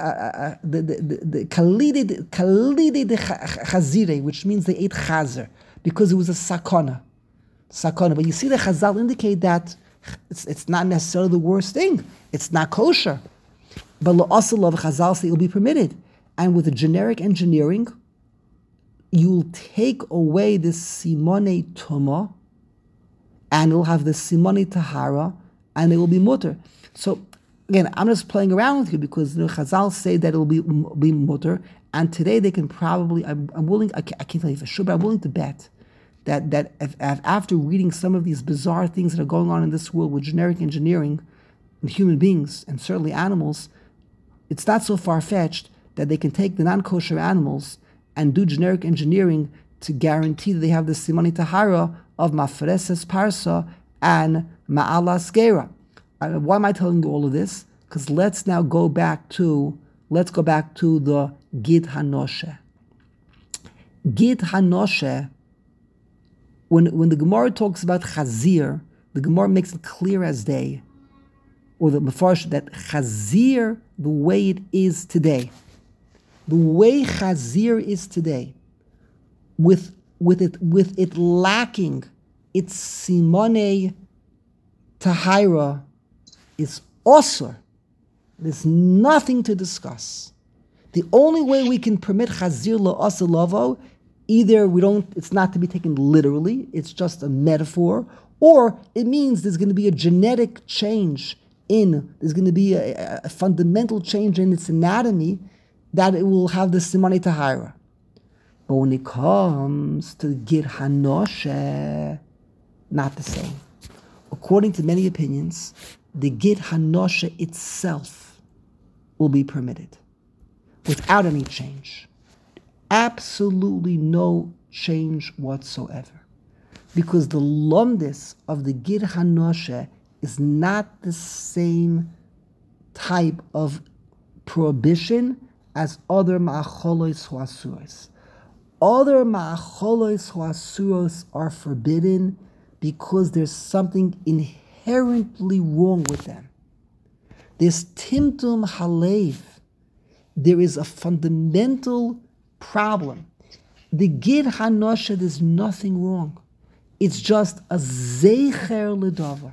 the kalidi de chazire, which means they ate chazer, because it was a sakana. But you see the Chazal indicate that it's not necessarily the worst thing. It's not kosher. But la'asal of Chazal say it will be permitted. And with the generic engineering, you'll take away this simone tuma, and it'll have the simone tahara, and it will be mutter. So again, I'm just playing around with you because Chazal say that it will be mutter, and today they can probably, I'm willing, I can't tell you for sure, but I'm willing to bet that if after reading some of these bizarre things that are going on in this world with generic engineering and human beings and certainly animals, it's not so far-fetched that they can take the non-kosher animals and do generic engineering to guarantee that they have the simani tahara of mafreses parsa and ma'alas gera. Why am I telling you all of this? Because let's go back to the Gid Hanoshe. Gid Hanoshe, when the Gemara talks about Chazir, the Gemara makes it clear as day, or the Mefarsh, that Chazir, the way it is today, the way Chazir is today, with it lacking its Simone Tahira, is Osir. There's nothing to discuss. The only way we can permit Chazir la'asir lavo, either it's not to be taken literally, it's just a metaphor, or it means there's going to be a genetic change there's going to be a fundamental change in its anatomy that it will have the Simone Tahira. But when it comes to Gid Hanoshe, not the same. According to many opinions, the Gid Hanoshe itself will be permitted without any change. Absolutely no change whatsoever. Because the lumdis of the Gid Hanoshe is not the same type of prohibition as other ma'acholos huasuros. Other ma'acholos huasuros are forbidden because there's something inherently wrong with them. There's timtum halev. There is a fundamental problem. The Gid Hanoshe, there's nothing wrong. It's just a zecher ledavar.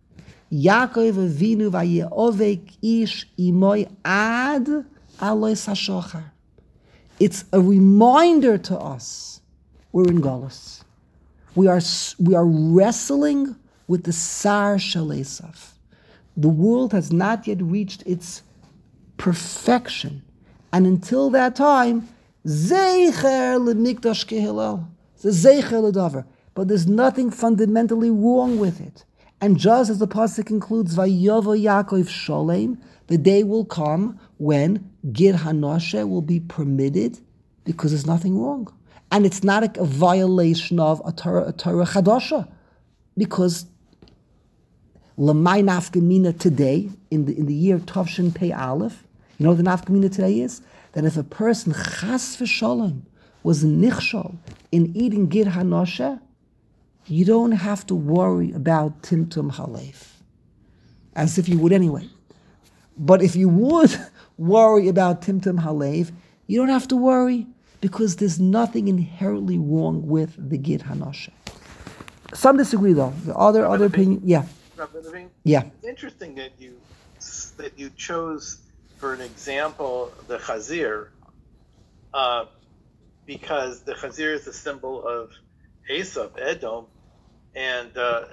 Yaakov Avinu vayeovek ish imoy ad alois hashochar. It's a reminder to us we're in Galus. We are wrestling with the Sar Shel Esav. The world has not yet reached its perfection, and until that time, Zeicher leMikdash Kehilel, the Zeicher leDavar. But there's nothing fundamentally wrong with it. And just as the pasuk concludes, Vayovo Yaakov Sholem, the day will come when Gid Hanoshe will be permitted because there's nothing wrong. And it's not a violation of a Torah Chadasha, because Lamai Nafkamina today, in the year Tovshin Pei Aleph, you know what the Nafkamina today is? That if a person Chas v'Shalom was nichshol in eating Gid Hanoshe, you don't have to worry about Timtum Halev, as if you would anyway. But if you would worry about Timtum Halev, you don't have to worry, because there's nothing inherently wrong with the Gid Hanoshe. Some disagree though. The other opinion, yeah. Yeah.
It's interesting that you chose for an example the Chazir, because the Chazir is the symbol of Esav, Edom, and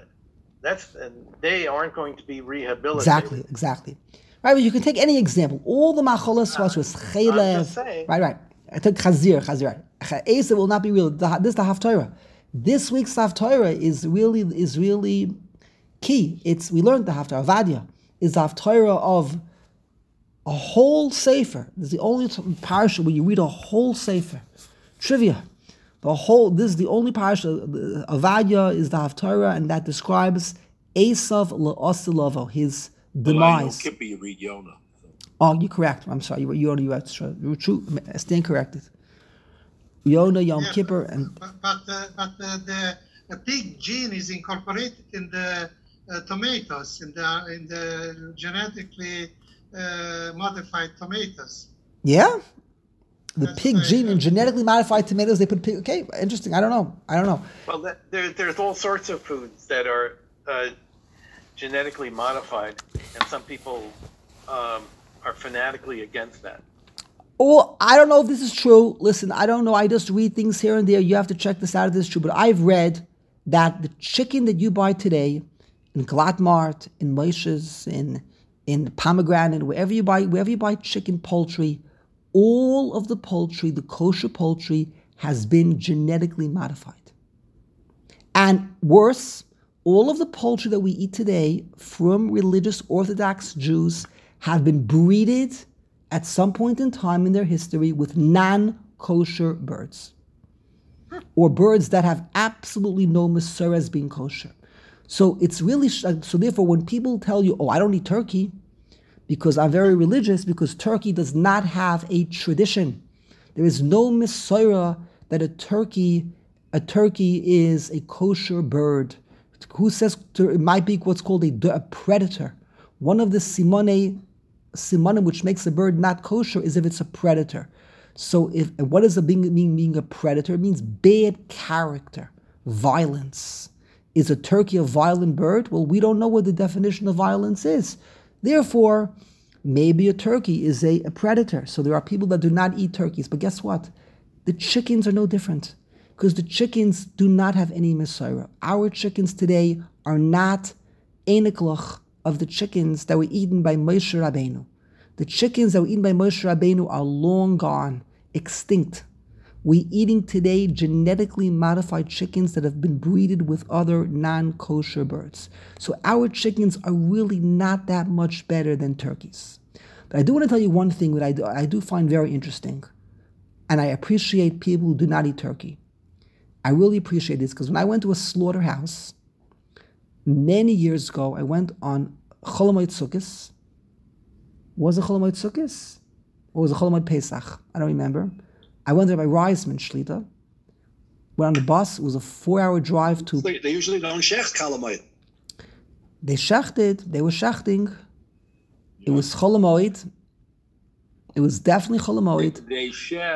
they aren't going to be rehabilitated.
Exactly. Right, but you can take any example. All the macholas was chaylev. Right. I took Chazir. Esav will not be real. This is the Haftarah. This week's Haftarah is really key. We learned the Haftarah. Avadia is the Haftarah of a whole sefer. This is the only parsha where you read a whole sefer. Trivia. This is the only parsha. Avadia is the Haftarah, and that describes Esav le'osilovo, his demise.
Yom Kippur, you read Yonah.
Oh, you're correct. I'm sorry. You're true. I stand corrected. Yonah, Yom Kippur, and
but the pig gene is incorporated in the tomatoes, in the genetically modified tomatoes.
Yeah, the pig gene in genetically modified tomatoes. They put pig. Okay, interesting. I don't know.
Well, there's all sorts of foods that are genetically modified, and some people are fanatically against that.
Oh, I don't know if this is true. Listen, I don't know. I just read things here and there. You have to check this out if this is true. But I've read that the chicken that you buy today in Galat Mart, in Moshe's, in Pomegranate, wherever you buy chicken poultry, all of the poultry, the kosher poultry, has been genetically modified. And worse, all of the poultry that we eat today from religious Orthodox Jews have been breeded at some point in time in their history with non-kosher birds, or birds that have absolutely no Masorah as being kosher. So it's really, so therefore when people tell you, I don't eat turkey because I'm very religious, because turkey does not have a tradition. There is no Masorah that a turkey is a kosher bird. Who says it might be what's called a predator? One of the simanim which makes a bird not kosher is if it's a predator. So what is being a predator? It means bad character, violence. Is a turkey a violent bird? Well, we don't know what the definition of violence is. Therefore, maybe a turkey is a predator. So there are people that do not eat turkeys. But guess what? The chickens are no different, because the chickens do not have any Masorah. Our chickens today are not eniklach of the chickens that were eaten by Moshe Rabbeinu. The chickens that were eaten by Moshe Rabbeinu are long gone, extinct. We're eating today genetically modified chickens that have been breeded with other non-kosher birds. So our chickens are really not that much better than turkeys. But I do want to tell you one thing that I do find very interesting, and I appreciate people who do not eat turkey. I really appreciate this, because when I went to a slaughterhouse many years ago, I went on Chol Hamoed Sukkos. Was it Chol Hamoed Sukkos? Or was it Chol Hamoed Pesach? I don't remember. I went there by Reisman Shlita. Went on the bus. It was a 4-hour drive to...
They usually don't shecht Chol Hamoed.
They shechted. They were shechting. It was Chol Hamoed. It was definitely Chol Hamoed.
They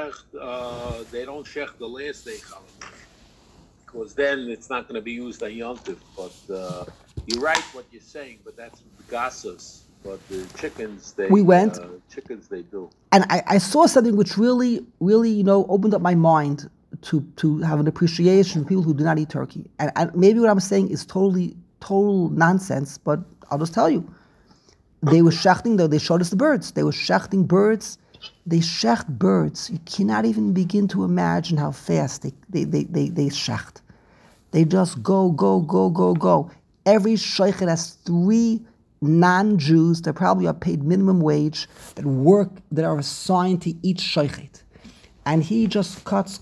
don't shecht the last day Chol Hamoed, because then it's not going to be used on Yom Tov. But you're right what you're saying, but that's gasos. But the chickens, chickens they do.
And I saw something which really, really, opened up my mind to have an appreciation for people who do not eat turkey. And maybe what I'm saying is total nonsense, but I'll just tell you. They were shechting, though. They showed us the birds. They were shechting birds. They shecht birds. You cannot even begin to imagine how fast they shecht. They just go. Every sheichet has 3 non-Jews that probably are paid minimum wage that are assigned to each shochet. And he just cuts,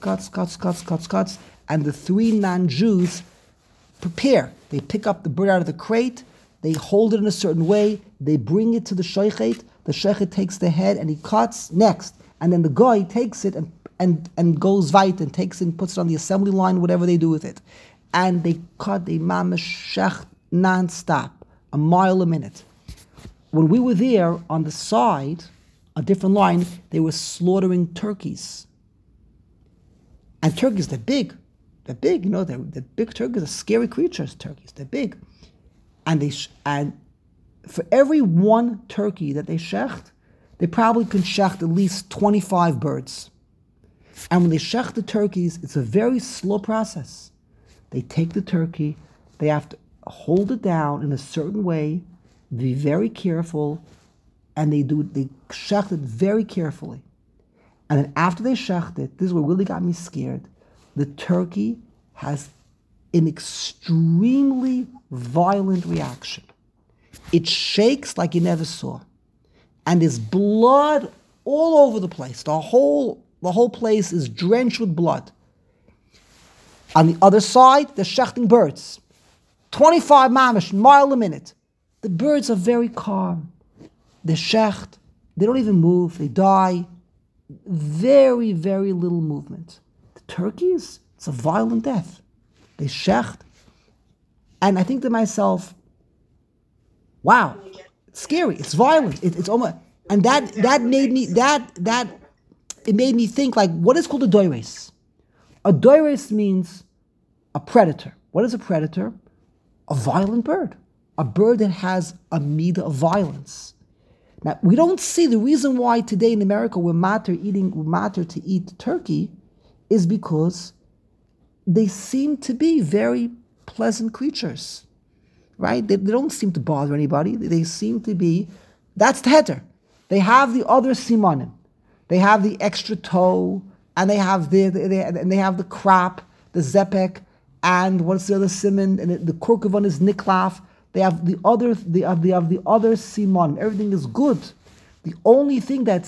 and the 3 non-Jews prepare. They pick up the bird out of the crate, they hold it in a certain way, they bring it to the shochet takes the head and he cuts next. And then the guy takes it and goes weit and takes it and puts it on the assembly line, whatever they do with it. And they mamash shecht non-stop, a mile a minute. When we were there, on the side, a different line, they were slaughtering turkeys. And turkeys, they're big. They're big, they're big turkeys are scary creatures, turkeys. They're big. And for every 1 turkey that they shecht, they probably can shecht at least 25 birds. And when they shecht the turkeys, it's a very slow process. They take the turkey, they have to hold it down in a certain way, be very careful, and they shecht it very carefully. And then after they shecht it, this is what really got me scared, the turkey has an extremely violent reaction. It shakes like you never saw. And there's blood all over the place. The whole place is drenched with blood. On the other side, they're shechting birds. 25 mamash, mile a minute. The birds are very calm. They're shecht. They don't even move. They die. Very, very little movement. The turkeys, it's a violent death. They shecht. And I think to myself, wow, it's scary. It's violent. It's almost, and that made me it made me think, like, what is called a doires? A doires means a predator. What is a predator? A violent bird. A bird that has a midah of violence. Now, we don't see the reason why today in America we're matter to eat turkey is because they seem to be very pleasant creatures, right? They don't seem to bother anybody. They seem to be, that's the heter. They have the other simanim. They have the extra toe, and they have the crop, the zepek, and what's the other simon, and the kurkavon is niklaf. They have the other simanim. Everything is good. The only thing that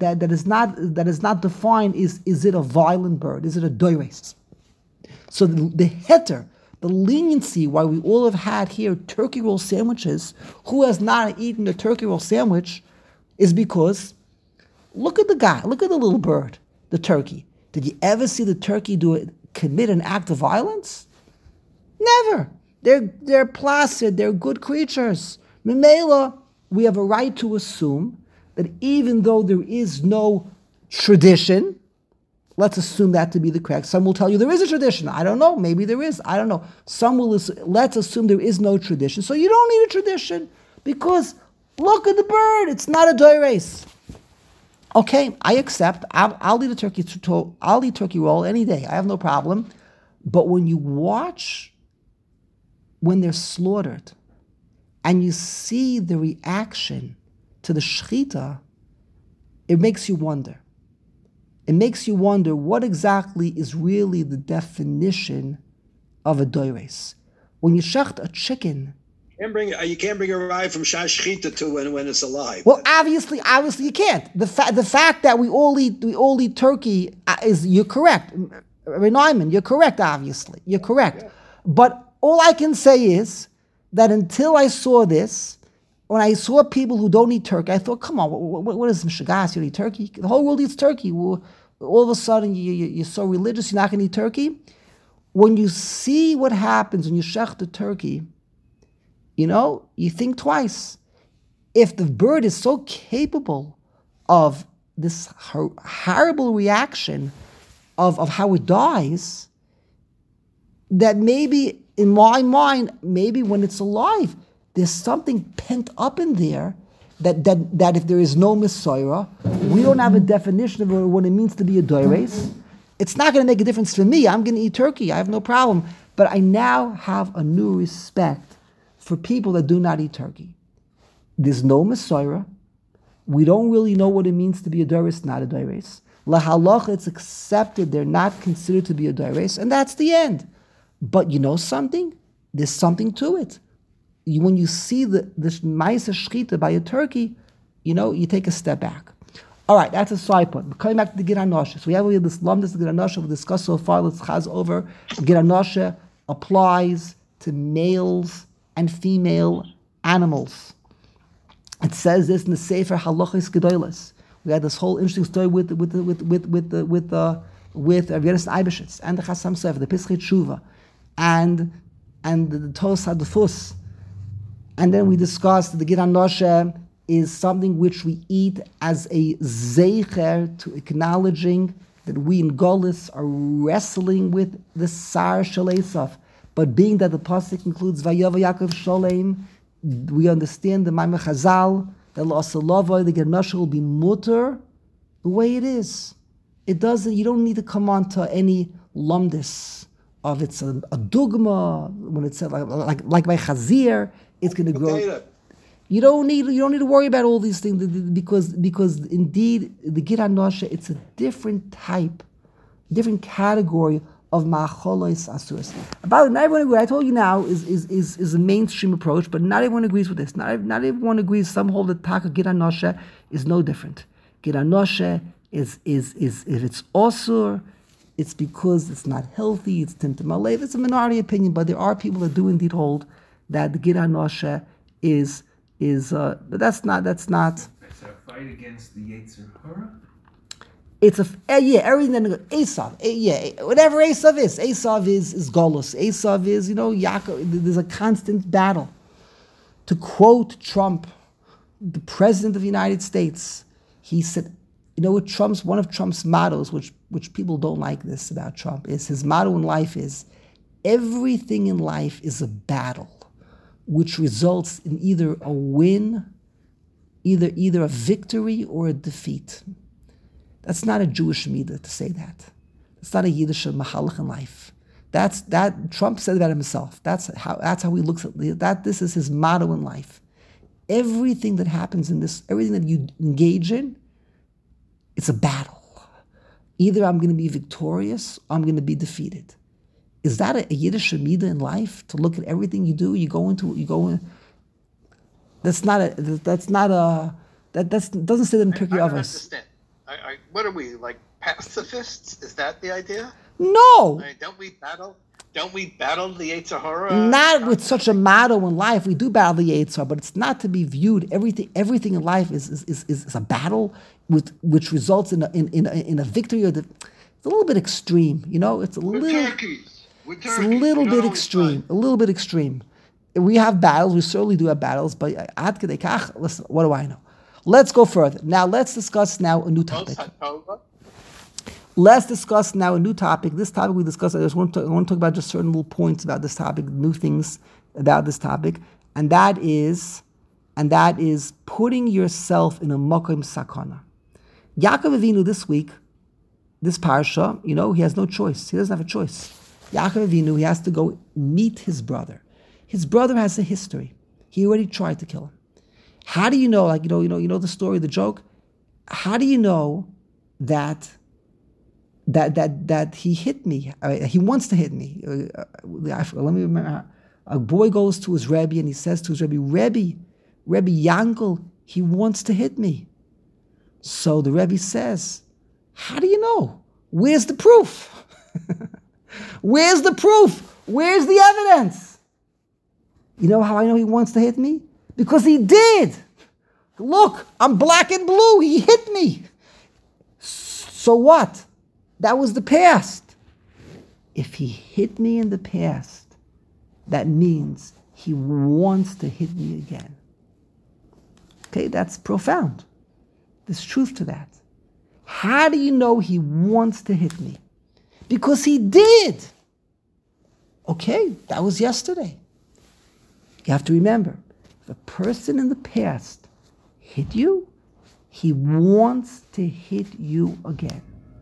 is not defined is it a violent bird? Is it a doires? So the heter, the leniency why we all have had here turkey roll sandwiches, who has not eaten a turkey roll sandwich, is because look at the guy, look at the little bird, the turkey. Did you ever see the turkey commit an act of violence? Never. They're placid, they're good creatures. Memela, we have a right to assume that even though there is no tradition, let's assume that to be the correct. Some will tell you there is a tradition. I don't know. Maybe there is. I don't know. Let's assume there is no tradition. So you don't need a tradition because look at the bird. It's not a doires. Okay, I accept. I'll eat a turkey. I'll eat turkey roll any day. I have no problem. But when you watch when they're slaughtered and you see the reaction to the shechita, it makes you wonder. It makes you wonder what exactly is really the definition of a doires. When you shecht a chicken,
you can't bring a rye from shashchita to when it's alive.
Well, obviously you can't. The fact that we all eat turkey is, you're correct, Reiman. You're correct. Obviously, you're correct. Yeah. But all I can say is that until I saw this, when I saw people who don't eat turkey, I thought, come on, what is Mishagas? You eat turkey? The whole world eats turkey. All of a sudden, you're so religious, you're not going to eat turkey? When you see what happens when you shech the turkey, you think twice. If the bird is so capable of this horrible reaction of how it dies, that maybe, in my mind, maybe when it's alive, there's something pent up in there that if there is no Messiah, we don't have a definition of what it means to be a doires. It's not going to make a difference for me. I'm going to eat turkey. I have no problem. But I now have a new respect for people that do not eat turkey. There's no Messiah. We don't really know what it means to be a doires, not a doires. Lahalacha, it's accepted. They're not considered to be a doires, and that's the end. But you know something? There's something to it. when you see this Maisa Shchita by a turkey, you take a step back. All right, that's a side point. Coming back to the Gid HaNoshe. So we have this Lamdas, the Gid HaNoshe, we'll discuss so far. Let's chaz over. Gid HaNoshe applies to males and female animals. It says this in the Sefer Halachos Gedolos. We had this whole interesting story with Ravyeres Eibeshitz and the Chassam Sofer, the Pischei Tshuva, and the Tos HaDefus. And then we discussed that the Gid HaNoshe is something which we eat as a zeicher to acknowledging that we in Golus are wrestling with the Sar Shel Esav. But being that the pasuk includes Vayava Yaakov Sholem, we understand the Maimon Chazal that L'Asalavoi, the Gid HaNoshe will be mutter the way it is. It doesn't. You don't need to come on to any lumdis of it's a dogma when it's like by Chazir, it's going to grow. You don't need to worry about all these things because indeed the Gid HaNoshe, it's a different type, different category of ma'acholos asuros. About it, not everyone agrees. I told you now is a mainstream approach, but not everyone agrees with this. Not everyone agrees. Some hold that Taka Gid HaNoshe is no different. Gid HaNoshe is if it's osur, it's because it's not healthy. It's timtum alev. It's a minority opinion, but there are people that do indeed hold that the Gid HaNoshe is. But that's not.
It's a fight against the Yetzer Hara.
It's everything that Esav, whatever Esav is Golus. Esav is Yaakov. There's a constant battle. To quote Trump, the president of the United States, he said, one of Trump's mottos, which people don't like this about Trump, is his motto in life is everything in life is a battle, which results in either a win, either a victory or a defeat. That's not a Jewish midah to say that. It's not a Yiddish mahalach in life. That Trump said about himself. That's how he looks at that. This is his motto in life. Everything that happens in this, everything that you engage in, it's a battle. Either I'm going to be victorious or I'm going to be defeated. Is that a Yiddish midah in life? To look at everything you do, that doesn't say that in Pirkei Avos.
I don't understand. What are we, like pacifists? Is that the idea?
No.
Don't we battle the Yetzer Hara?
Not with such a motto in life. We do battle the Yetzer Hara, but it's not to be viewed. Everything in life is a battle which results in a victory. It's a little bit extreme, It's a little bit extreme. A little bit extreme. We have battles. We certainly do have battles. But listen, what do I know? Let's go further. Now, let's discuss now a new topic. Let's discuss now a new topic. This topic we discussed, I want to talk about just certain little points about this topic, new things about this topic, and that is putting yourself in a makom sakana. Yaakov Avinu this week, this parsha, he has no choice. He doesn't have a choice. Yaakov Avinu, he has to go meet his brother. His brother has a history. He already tried to kill him. How do you know, the story, the joke? How do you know that he hit me? He wants to hit me. Let me remember. A boy goes to his Rebbe and he says to his Rebbe Yankel, he wants to hit me. So the Rebbe says, how do you know? Where's the proof? Where's the proof? Where's the evidence? You know how I know he wants to hit me? Because he did. Look, I'm black and blue. He hit me. So what? That was the past. If he hit me in the past, that means he wants to hit me again. Okay, that's profound. There's truth to that. How do you know he wants to hit me? Because he did. Okay, that was yesterday. You have to remember, if a person in the past hit you, he wants to hit you again.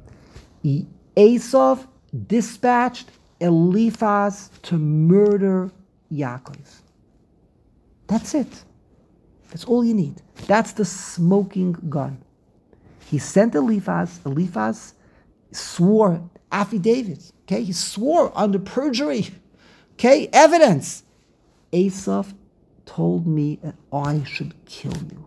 Esav dispatched Eliphaz to murder Yaakov. That's it. That's all you need. That's the smoking gun. He sent Eliphaz. Eliphaz swore affidavits. Okay, he swore under perjury. Okay, evidence. Esav told me that I should kill you.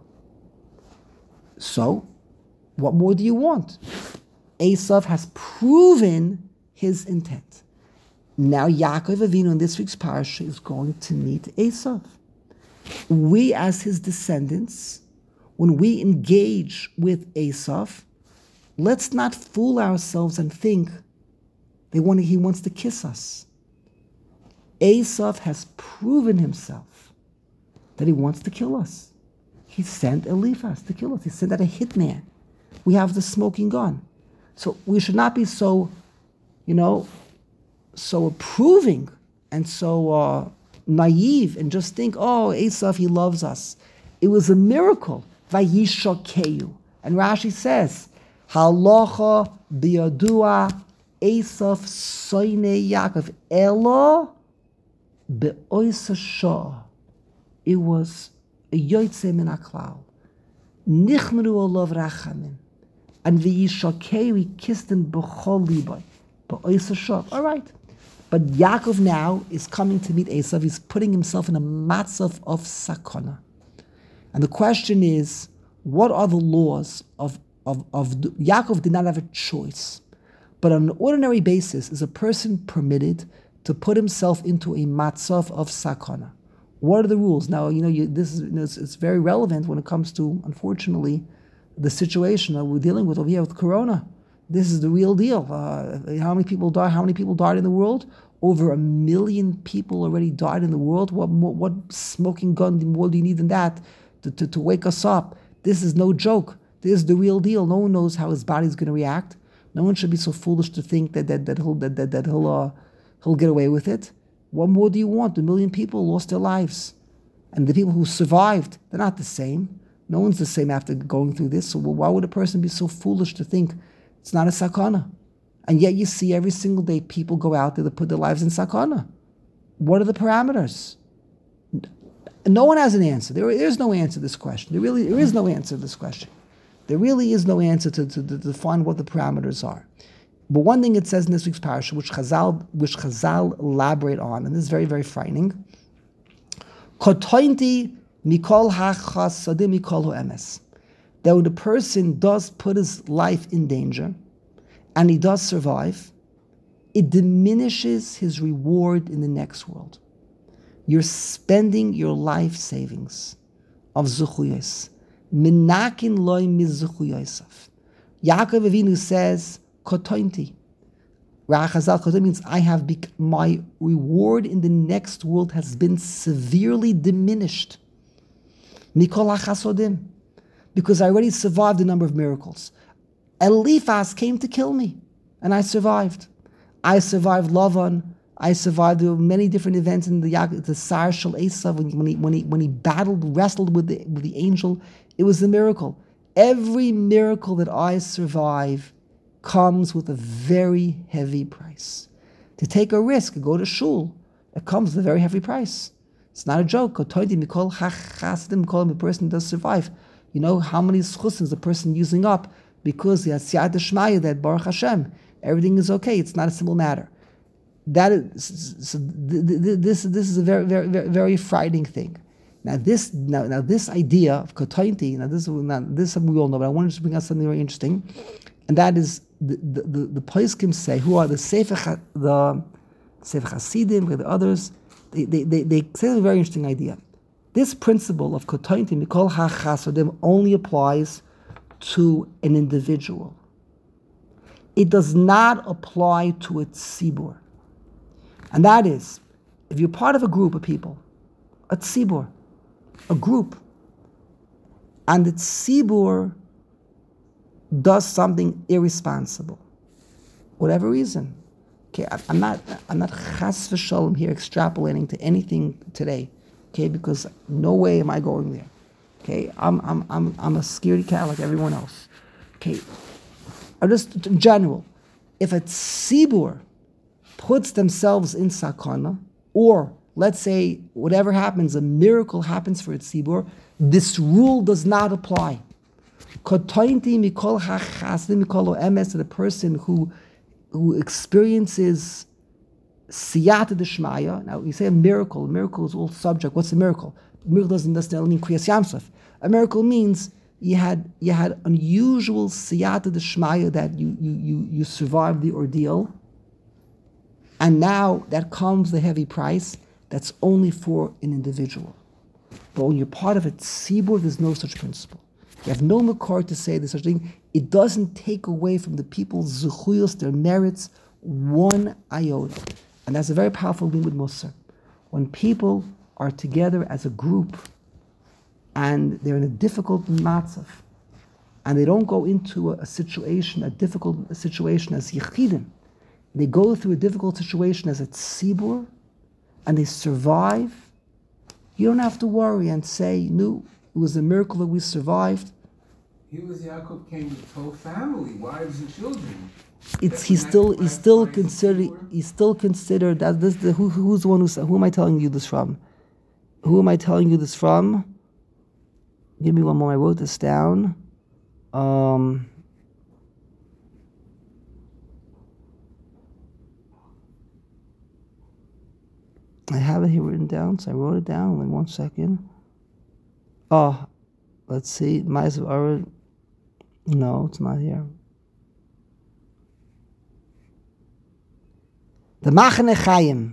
So, what more do you want? Esav has proven his intent. Now Yaakov Avinu in this week's parasha is going to meet Esav. We as his descendants, when we engage with Esav, let's not fool ourselves and think he wants to kiss us. Esav has proven himself that he wants to kill us. He sent Eliphaz to kill us. He sent out a hitman. We have the smoking gun. So we should not be so, so approving and so naive and just think, oh, Esav, he loves us. It was a miracle. Vayishokeyu. And Rashi says, Halacha biyadua Esav soine Yaakov elo be'oisa shah. It was a yoytze min haklal. Nichmru olav rachamim. And v'yishokeyu, he kissed him b'chol libay. Be'oisa shah. All right. But Yaakov now is coming to meet Esav. He's putting himself in a matzav of sakana. And the question is, what are the laws of Yaakov did not have a choice. But on an ordinary basis, is a person permitted to put himself into a matzav of sakana? What are the rules? Now, this is it's very relevant when it comes to, unfortunately, the situation that we're dealing with over here with Corona. This is the real deal. How many people died? How many people died in the world? Over 1 million people already died in the world. What smoking gun more do you need than that to wake us up? This is no joke. This is the real deal. No one knows how his body's going to react. No one should be so foolish to think that he'll get away with it. What more do you want? 1 million people lost their lives, and the people who survived, they're not the same. No one's the same after going through this. So why would a person be so foolish to think it's not a sakana? And yet you see every single day people go out there to put their lives in sakana. What are the parameters? No one has an answer. There is no answer to this question. There is no answer to this question. There really is no answer to define what the parameters are. But one thing it says in this week's parasha, which Chazal elaborate on, and this is very, very frightening. Kotointi mikol hachasadim mikol ho'emes. That when a person does put his life in danger, and he does survive, it diminishes his reward in the next world. You're spending your life savings of zuchuyos. Minakin loy mizuchuyosav. Yaakov Avinu says, kotointi. Rachazal kotointi means my reward in the next world has been severely diminished. Mikol hachasodim. Because I already survived a number of miracles. Eliphaz came to kill me, and I survived. I survived Lavan. I survived many different events in the Sar Shel Esav when he wrestled with the angel. It was a miracle. Every miracle that I survive comes with a very heavy price. To take a risk, go to shul, it comes with a very heavy price. It's not a joke. A person does survive. You know how many schusim is a person using up because he has siyata shmaya that Baruch Hashem, everything is okay. It's not a simple matter. That is so this is a very, very, very, very frightening thing. Now this idea of kotainti, this is something we all know, but I wanted to bring out something very interesting, and that is the poskim say, who are the Sefer Hasidim or the others, they say a very interesting idea. This principle of kotainti mikol hachasodim only applies to an individual. It does not apply to a tzibur. And that is, if you're part of a group of people, a tzibur, a group, and the tzibur does something irresponsible, whatever reason. Okay, I'm not chas v'shalom here extrapolating to anything today. Okay, because no way am I going there. Okay, I'm a scaredy cat like everyone else. Okay, or just in general, if a tzibur puts themselves in sakana, or let's say whatever happens, a miracle happens for a tzibur, this rule does not apply. Kotainti mikol hachasim mikol emes, to the person who experiences siyata d'shmaya. Now you say a miracle is all subject. What's a miracle? miracle doesn't necessarily mean Kriyas Yamsuf. A miracle means you had unusual siyata d'shmaya that you survived the ordeal, and now that comes the heavy price that's only for an individual. But when you're part of a tzibur, there's no such principle. You have no makor to say there's such thing. It doesn't take away from the people's zuchuyos, their merits, one iota. And that's a very powerful limud musar. When people are together as a group and they're in a difficult matzav, and they don't go into a difficult situation as yechidim, they go through a difficult situation as a tzibur, and they survive, you don't have to worry and say, no, it was a miracle that we survived.
He was Yaakov came with his whole family, wives and children.
He's still considered that this who's the one who am I telling you this from? Who am I telling you this from? Give me one more. I wrote this down. I have it here written down, so I wrote it down. Wait 1 second. Oh, let's see. Ma'asav Arad. No, it's not here. The Machane Chaim.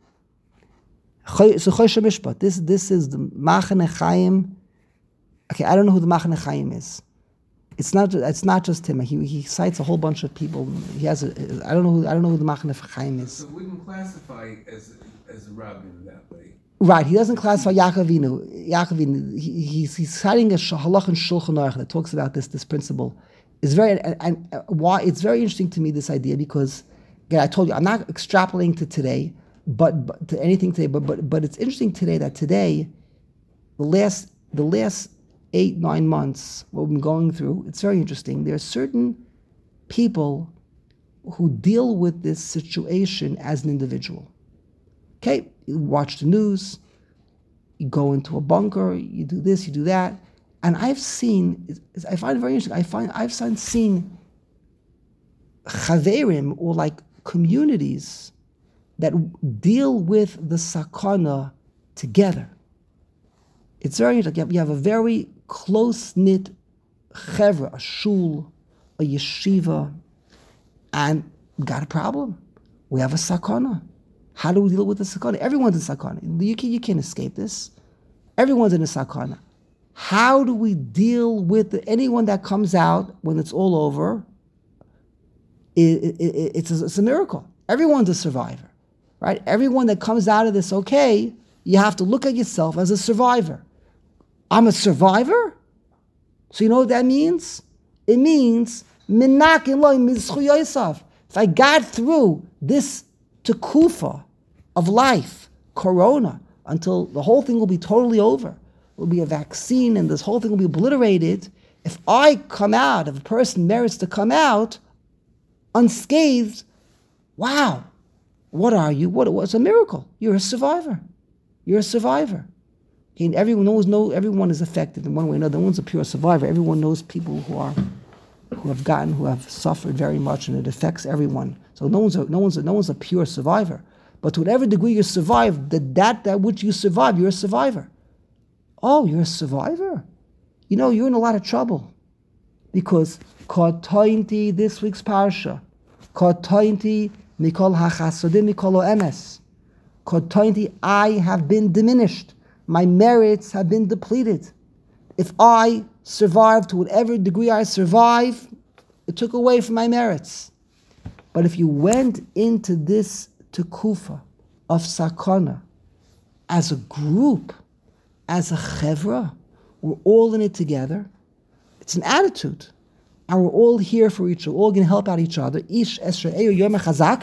So Choshe Mishpat. This is the Machane Chaim. Okay, I don't know who the Machane Chaim is. It's not just him. He cites a whole bunch of people. He has I don't know who the Machane Chaim is.
So it wouldn't classify as a rabbin that way.
Right, he doesn't classify Yaakovinu. He's citing a halach in Shulchan Aruch that talks about this principle. It's very and why it's very interesting to me, this idea, because again, I told you I'm not extrapolating to today, but to anything today. But it's interesting today that today, the last 8-9 months, what we've been going through, it's very interesting. There are certain people who deal with this situation as an individual. Okay, you watch the news, you go into a bunker, you do this, you do that. And I find it very interesting, I've seen chaverim, or like communities, that deal with the sakana together. It's very interesting. You have a very close-knit chevra, a shul, a yeshiva, and we got a problem. We have a sakana. How do we deal with the sakana? Everyone's in sakana. You can't escape this. Everyone's in a sakana. How do we deal with anyone that comes out when it's all over? It's a miracle. Everyone's a survivor, right? Everyone that comes out of this okay, you have to look at yourself as a survivor. I'm a survivor? So you know what that means? It means, if I got through this tekufa of life, corona, until the whole thing will be totally over, will be a vaccine and this whole thing will be obliterated, if I come out, if a person merits to come out unscathed, wow, what are you? What's a miracle? You're a survivor. You're a survivor. And everyone is affected in one way or another. No one's a pure survivor. Everyone knows people who have suffered very much, and it affects everyone. So no one's a pure survivor. But to whatever degree you survive, that which you survive, you're a survivor. Oh, you're a survivor? You're in a lot of trouble. Because Kotointi, this week's parsha, Kotointi mikol hachasodim mikol emes. Kotointi, I have been diminished. My merits have been depleted. If I survive to whatever degree I survive, it took away from my merits. But if you went into this tekufa of sakana as a group, as a chevra, we're all in it together. It's an attitude. And we're all here for each other. We're all going to help out each other. Ish esher eyo yom chazak.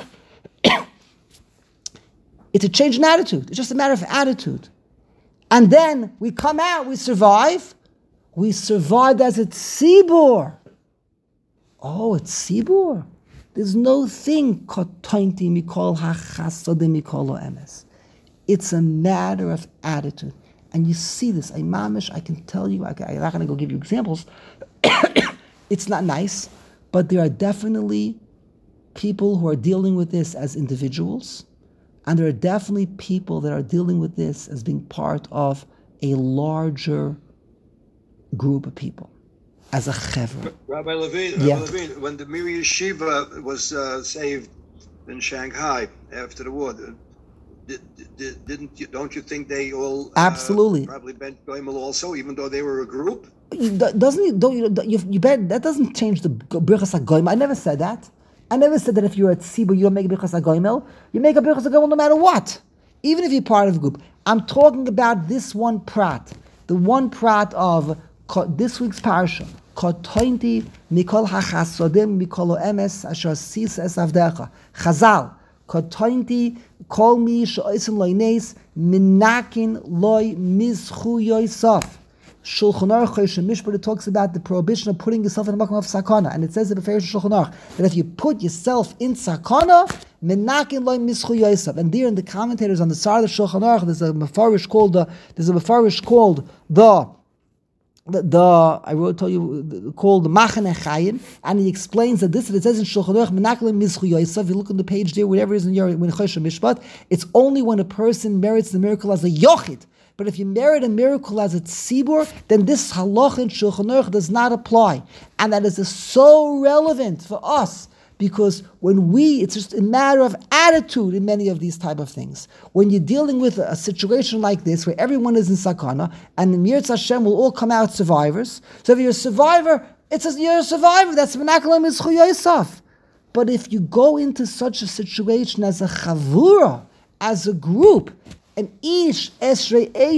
It's a change in attitude. It's just a matter of attitude. And then we come out, we survive. We survived as a tzibur. Oh, it's tzibur. There's no thing kotointi mikol hachasodim mikol emes. It's a matter of attitude. And you see this. I can tell you, I'm not going to go give you examples. It's not nice, but there are definitely people who are dealing with this as individuals, and there are definitely people that are dealing with this as being part of a larger group of people, as a chevra.
Rabbi Levine, when the Mir Yeshiva was saved in Shanghai after the war, don't you think they all
absolutely
probably bent Goimel also, even though they were a group?
You bet that doesn't change the Birchas HaGoimel. I never said that. I never said that if you're at Tzibur, you don't make a Birchas HaGoimel. You make a Birchas HaGoimel no matter what, even if you're part of a group. I'm talking about this one prat, the one prat of this week's parasha. Kotointi mikol hachasodim mikol emes asher sis es avdecha. Chazal. Kotointi kol mi she'osim loineis minakin loy mizchu yoisof. Shulchan Aruch Choshen Mishpat talks about the prohibition of putting yourself in the makom of sakana, and it says in the Shulchan Aruch that if you put yourself in sakana, menakin loy mischu yosav. And there in the commentators on the side of the Shulchan Aruch, there's a mefarish called the Machane Chayim, and he explains that this, it says in Shulchan Aruch, menakin loy mischu yosav. You look on the page there, whatever it is in your Choshen Mishpat, it's only when a person merits the miracle as a yochid. But if you merit a miracle as a tzibur, then this halach in Shulchan Aruch does not apply. And that is so relevant for us, because it's just a matter of attitude in many of these type of things. When you're dealing with a situation like this, where everyone is in sakana, and the Mirz Hashem will all come out survivors. So if you're a survivor, you're a survivor. That's menakalim mizchu yosaf. But if you go into such a situation as a chavura, as a group, and each one is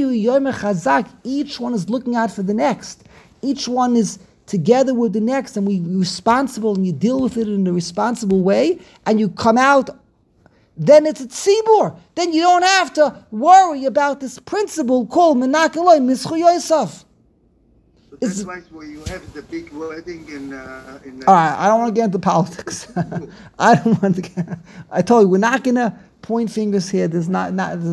looking out for the next. Each one is together with the next, and we're responsible, and you deal with it in a responsible way, and you come out, then it's a tzibur. Then you don't have to worry about this principle called menakaloi mischu yosaf.
That's like where you have the big wedding in
all right, I don't want to get into politics. I told you, we're not going to point fingers here. This is not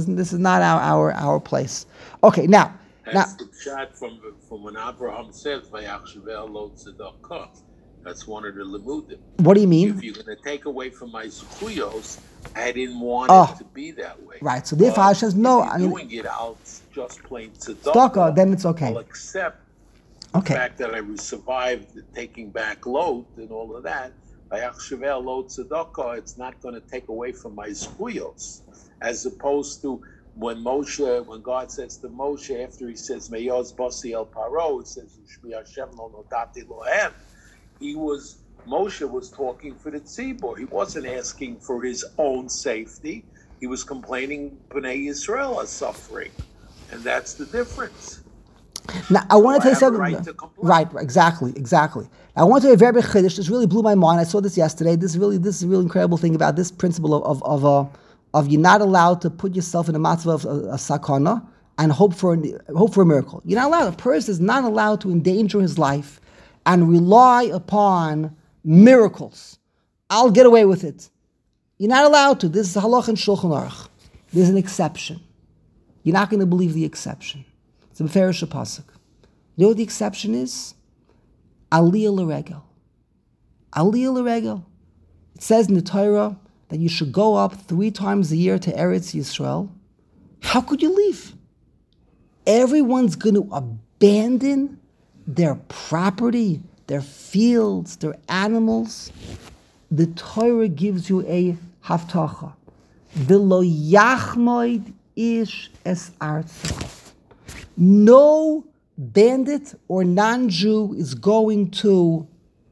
our place. Okay, now
that's the shot from when Abraham says Vayachshavel lo tzedakah. That's one of the limudim.
What do you mean?
If you're going to take away from my zechuyos, I didn't want it to be that way.
Right. So therefore, Hashem says no.
If you're doing it out just plain tzedakah,
then it's okay.
I'll accept the fact that I survived taking back Lot and all of that. Vayachshavel lo tzedakah, it's not going to take away from my zechuyos, as opposed to when God says to Moshe, after he says Meyoz Basi El Paro, it says Shmi Hashem lo nodati lohem. Moshe was talking for the tzibur. He wasn't asking for his own safety. He was complaining Bnei Yisrael are suffering, and that's the difference.
Now, I want to tell you something. Right, exactly. I want to tell you a very big chiddush. This really blew my mind. I saw this yesterday. This is a really incredible thing about this principle of you're not allowed to put yourself in a matzav of a sakana and hope for a miracle. You're not allowed. A person is not allowed to endanger his life and rely upon miracles. I'll get away with it. You're not allowed to. This is halach and Shulchan Aruch. There's an exception. You're not going to believe the exception. It's a Mefarish Pasuk. You know what the exception is? Aliyah l'regel. Aliyah l'regel. It says in the Torah that you should go up 3 times a year to Eretz Yisrael. How could you leave? Everyone's going to abandon their property, their fields, their animals. The Torah gives you a haftacha. V'lo yachmoid ish es artzecha. No bandit or non-Jew is going to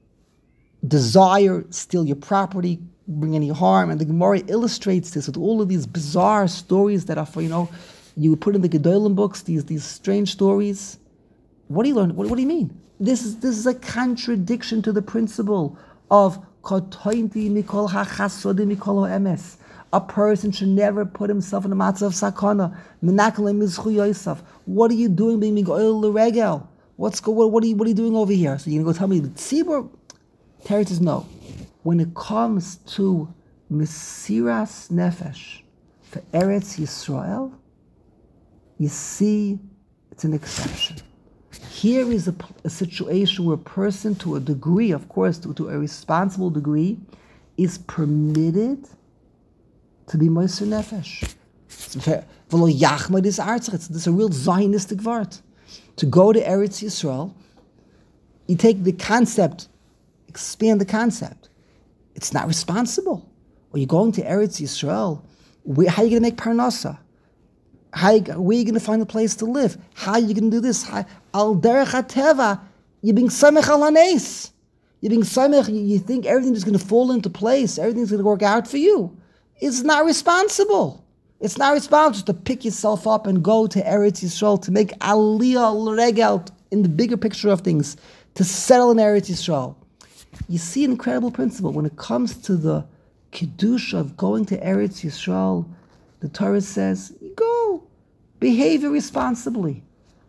desire, steal your property, bring any harm. And the Gemara illustrates this with all of these bizarre stories that are for, you put in the Gedolim books, these strange stories. What do you learn? What do you mean? This is a contradiction to the principle of kotointi mikol hachasodim mikol emes. A person should never put himself in the matzah of sakana. Menakle mizchu yosef. What are you doing being migoil l'regel? What are you doing over here? So you're going to go tell me the tzibur? Terry says no. When it comes to Mesiras Nefesh for Eretz Yisrael, you see it's an exception. Here is a situation where a person, to a degree, of course, to a responsible degree, is permitted to be Moser Nefesh. It's a real Zionistic word. To go to Eretz Yisrael, you take the concept, expand the concept. It's not responsible. Or you're going to Eretz Yisrael, how are you going to make parnasa? Where are you going to find a place to live? How are you going to do this? Al derech hateva, you're being samech al hanes. You're being samech, you think everything is going to fall into place, everything's going to work out for you. It's not responsible. It's not responsible to pick yourself up and go to Eretz Yisrael, to make aliyah regel in the bigger picture of things, to settle in Eretz Yisrael. You see an incredible principle. When it comes to the Kiddush of going to Eretz Yisrael, the Torah says, you go, behave irresponsibly.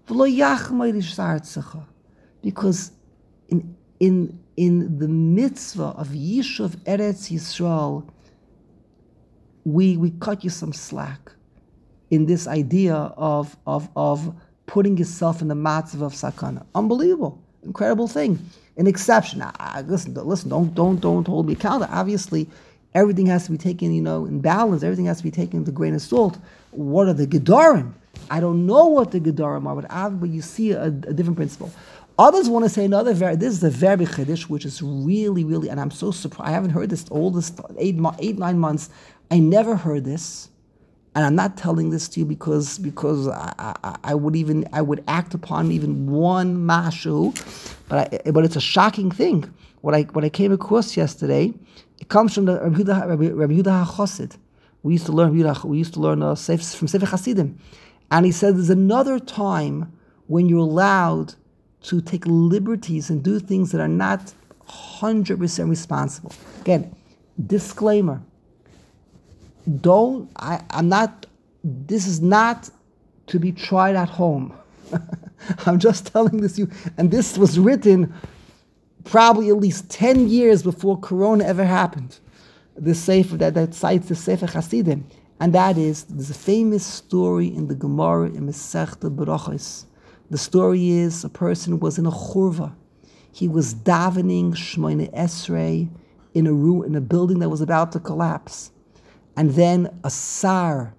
Because in the mitzvah of Yishuv Eretz Yisrael, we cut you some slack in this idea of putting yourself in the matzvah of sakana. Unbelievable, incredible thing, an exception. Listen, don't hold me accountable. Obviously, everything has to be taken, in balance. Everything has to be taken with a grain of salt. What are the gedarim? I don't know what the gedarim are, but you see a different principle. Others want to say this is a very chiddush, which is really, really, and I'm so surprised. I haven't heard this all this 8-9 months. I never heard this, and I'm not telling this to you because I would act upon even one mashu, but it's a shocking thing. What I came across yesterday, it comes from the Rabbi Yehuda HaChassid. We used to learn from Sefer Hasidim, and he said there's another time when you're allowed to take liberties and do things that are not 100% responsible. Again, disclaimer. This is not to be tried at home. I'm just telling this to you. And this was written probably at least 10 years before Corona ever happened. The Sefer that cites the Sefer Hasidim. And that is, there's a famous story in the Gemara in Masechta Berachos. The story is a person was in a churva. He was davening Shmoneh Esrei in a building that was about to collapse. And then a Sar,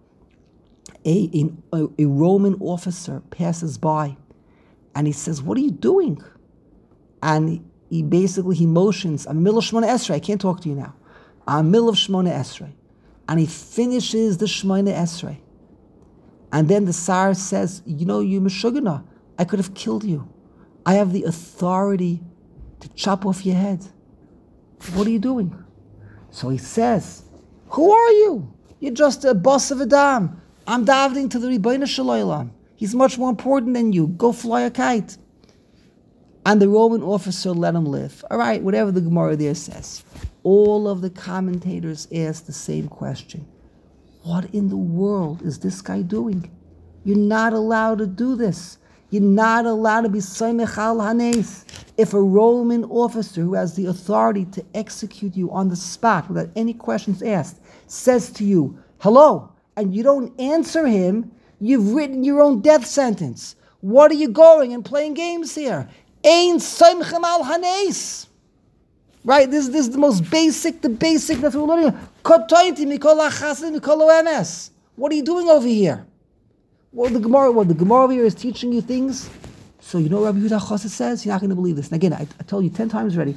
a Roman officer, passes by, and he says, "What are you doing?" And he motions, "I'm in the middle of Shmoneh Esrei, I can't talk to you now. I'm in the middle of Shmoneh Esrei." And he finishes the Shmoneh Esrei. And then the Sar says, "You Meshugana, I could have killed you. I have the authority to chop off your head. What are you doing?" So he says, "Who are you? You're just a boss of Adam. I'm davening to the Ribbono Shel Olam. He's much more important than you. Go fly a kite." And the Roman officer let him live. All right, whatever the Gemara there says. All of the commentators ask the same question. What in the world is this guy doing? You're not allowed to do this. You're not allowed to be Samech al Hanes. If a Roman officer who has the authority to execute you on the spot without any questions asked says to you, "Hello," and you don't answer him, you've written your own death sentence. What are you going and playing games here? Ein Samechem al Hanes. Right? This is the most basic, that's what we're learning. Kotointi mikol hachasim mikol oemes. What are you doing over here? The Gemara over here is teaching you things. So you know what Rabbi Yehuda HaChassid says? You're not going to believe this. And again, I told you 10 times already,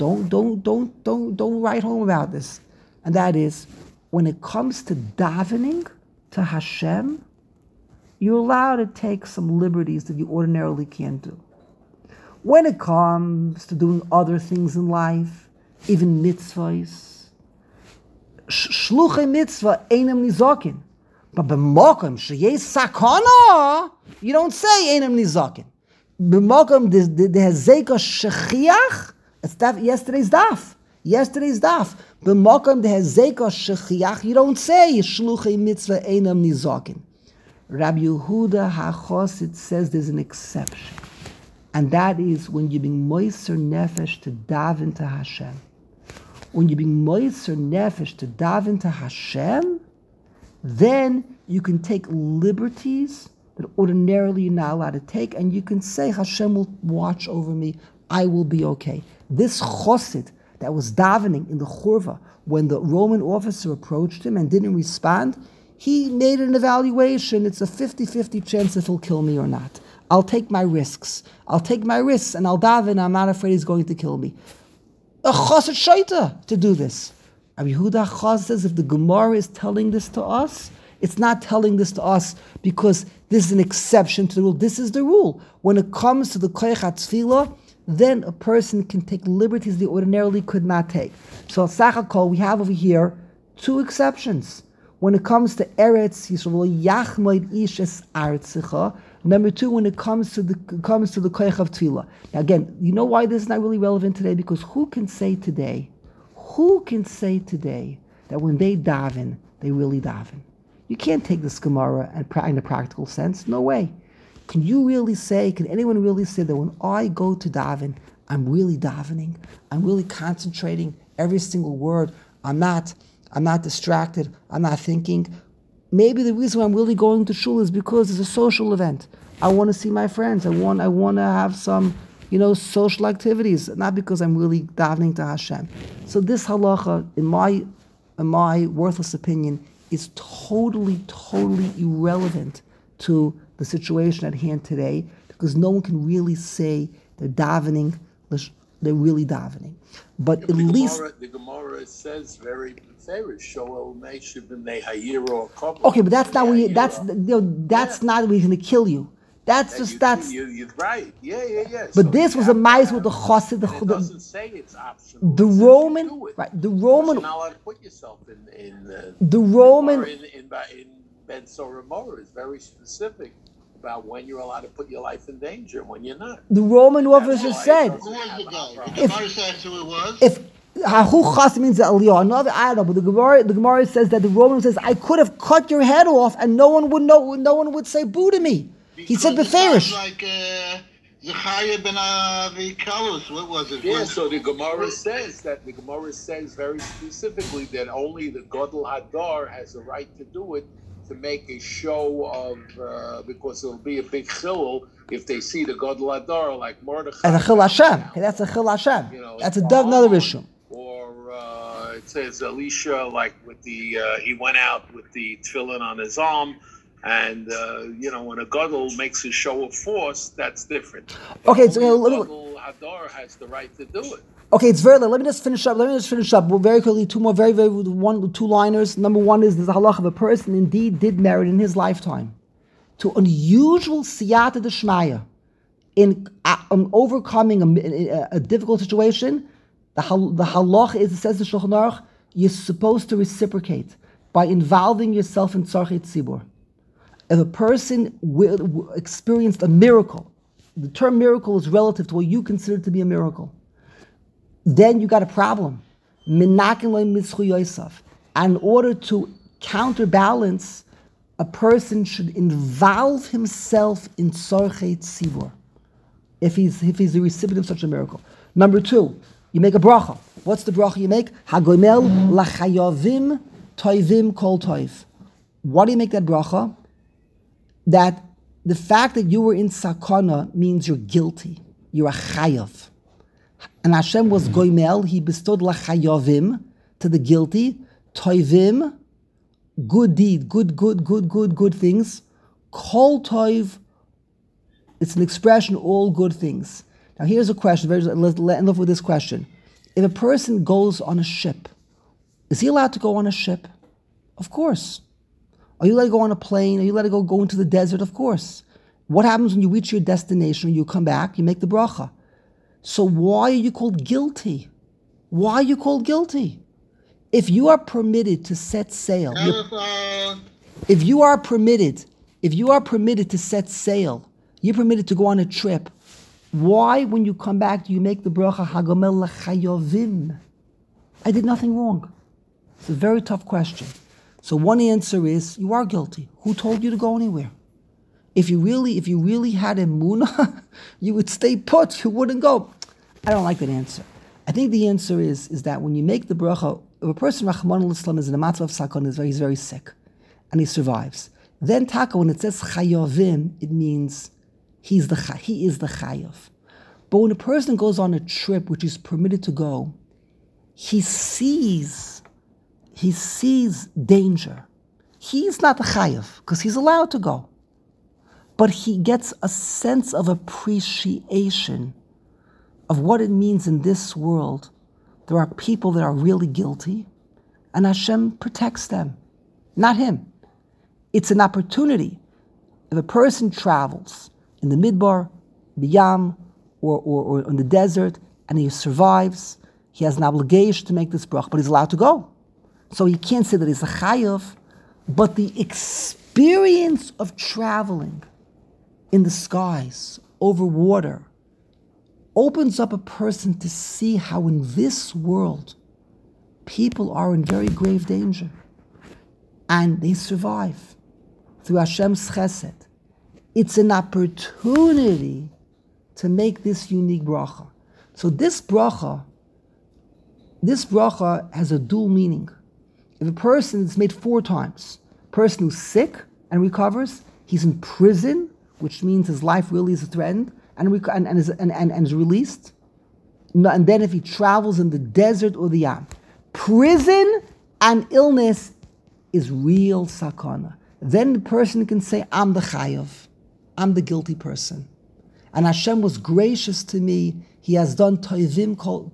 don't write home about this. And that is, when it comes to davening to Hashem, you're allowed to take some liberties that you ordinarily can't do. When it comes to doing other things in life, even mitzvahs, shluchei mitzvah einam nizakin. But b'makom sheyesh sakana, you don't say einam nizakin. B'makom the hezeka shechiach. It's yesterday's daf. B'makom the hezeka shechiach, you don't say shluchei mitzvah einam nizakin. Rabbi Yehuda HaChassid says there's an exception. And that is when you're being moiser nefesh to daven to Hashem. When you're being moiser nefesh to daven to Hashem, then you can take liberties that ordinarily you're not allowed to take, and you can say, Hashem will watch over me, I will be okay. This chosid that was davening in the churva, when the Roman officer approached him and didn't respond, He made an evaluation. It's a 50-50 chance if he'll kill me or not. I'll take my risks. And I'll daven. I'm not afraid he's going to kill me. A chassid shaita to do this. Rabbi Yehuda Chaz says if the Gemara is telling this to us, it's not telling this to us because this is an exception to the rule. This is the rule. When it comes to the koyach tefillah, then a person can take liberties they ordinarily could not take. So Sachakol, we have over here two exceptions. When it comes to Eretz Yisrael, Yachmoid Ishes Artzicha. Number two, when it comes to the koyach of tefillah. Now again, you know why this is not really relevant today? Because who can say today that when they daven, they really daven? You can't take this Gemara in a practical sense. No way. Can anyone really say that when I go to daven, I'm really davening, I'm really concentrating every single word, I'm not distracted, I'm not thinking? Maybe the reason why I'm really going to shul is because it's a social event. I want to see my friends. I want to have some, social activities, not because I'm really davening to Hashem. So this halacha, in my worthless opinion, is totally irrelevant to the situation at hand today, because no one can really say they're davening, they're really davening. But at least
the Gemara says very fairish. Shoel Meishiv b'nei Hayira or Kobra.
Okay, but that's not where that's not where he's going to kill you. You're
right. Yeah.
But so this was a mice with the chassid.
It doesn't say it's optional.
The Roman,
you're not allowed to put yourself in
the Roman
in Ben Soromora is very specific about when you're allowed to put your life in danger and when you're not.
The Roman officer said,
who was the guy? The Gemara says who it was.
If Hahu Chas means Aliyah, another I don't know, but the Gemara says that the Roman says, I could have cut your head off and no one would know, no one would say boo to me. He said beferish.
Like Zechariah ben Avikalus, what was it?
Yeah, so the Gemara says very specifically that only the Gadol Hadar has the right to do it, to make a show of, because it'll be a big chilul if they see the Gadol Hadar like Mordechai.
And a chil Hashem. That's a chil Hashem. That's another issue.
Or it says Elisha, like with the, he went out with the tefillin on his arm. And, when a Gadol makes a show of force, that's different.
Okay, so
Gadol Hadar has the right to do it.
Okay, it's very late. Let me just finish up. Well, very quickly, two more, very, very, two-liners. Number one is the halach of a person indeed did merit in his lifetime to unusual siyata d'shmaya in overcoming a difficult situation. The halach is, it says in Shulchan Aruch, you're supposed to reciprocate by involving yourself in tzarchei tzibur. If a person experienced a miracle, the term miracle is relative to what you consider to be a miracle, then you got a problem. And in order to counterbalance, a person should involve himself in tzarchei tzibur if he's the recipient of such a miracle. Number two, you make a bracha. What's the bracha you make? Hagomel lachayavim toivim kol toiv. Why do you make that bracha? That the fact that you were in sakana means you're guilty. You're a chayav. And Hashem was goimel, he bestowed lachayavim, to the guilty, toivim, good deed, good things. Kol toiv, it's an expression, all good things. Now here's a question, let's end off with this question. If a person goes on a ship, is he allowed to go on a ship? Of course. Are you allowed to go on a plane? Are you allowed to go into the desert? Of course. What happens when you reach your destination, when you come back, you make the bracha? So why are you called guilty? Why are you called guilty? If you are permitted to set sail, if you are permitted to set sail, you're permitted to go on a trip, why, when you come back, do you make the bracha Hagomel Lachayovim? I did nothing wrong. It's a very tough question. So one answer is, you are guilty. Who told you to go anywhere? If you really had emunah, you would stay put. You wouldn't go. I don't like that answer. I think the answer is that when you make the bracha, if a person, Rahman al-Islam, is in a matzah of sakon, he's very sick, and he survives, then taka, when it says chayavim, it means he is the chayav. But when a person goes on a trip which is permitted to go, he sees danger, He's not the chayav, because he's allowed to go. But he gets a sense of appreciation of what it means in this world. There are people that are really guilty, and Hashem protects them, not him. It's an opportunity. If a person travels in the midbar, biyam, or in the desert, and he survives, he has an obligation to make this brach, but he's allowed to go. So he can't say that he's a chayav, but the experience of traveling in the skies, over water, opens up a person to see how in this world people are in very grave danger. And they survive through Hashem's chesed. It's an opportunity to make this unique bracha. So this bracha has a dual meaning. If a person is made 4 times, a person who's sick and recovers, he's in prison, which means his life really is threatened, and is released. And then if he travels in the desert or the yam, prison and illness is real sakana. Then the person can say, I'm the chayav, I'm the guilty person. And Hashem was gracious to me. He has done toivim kol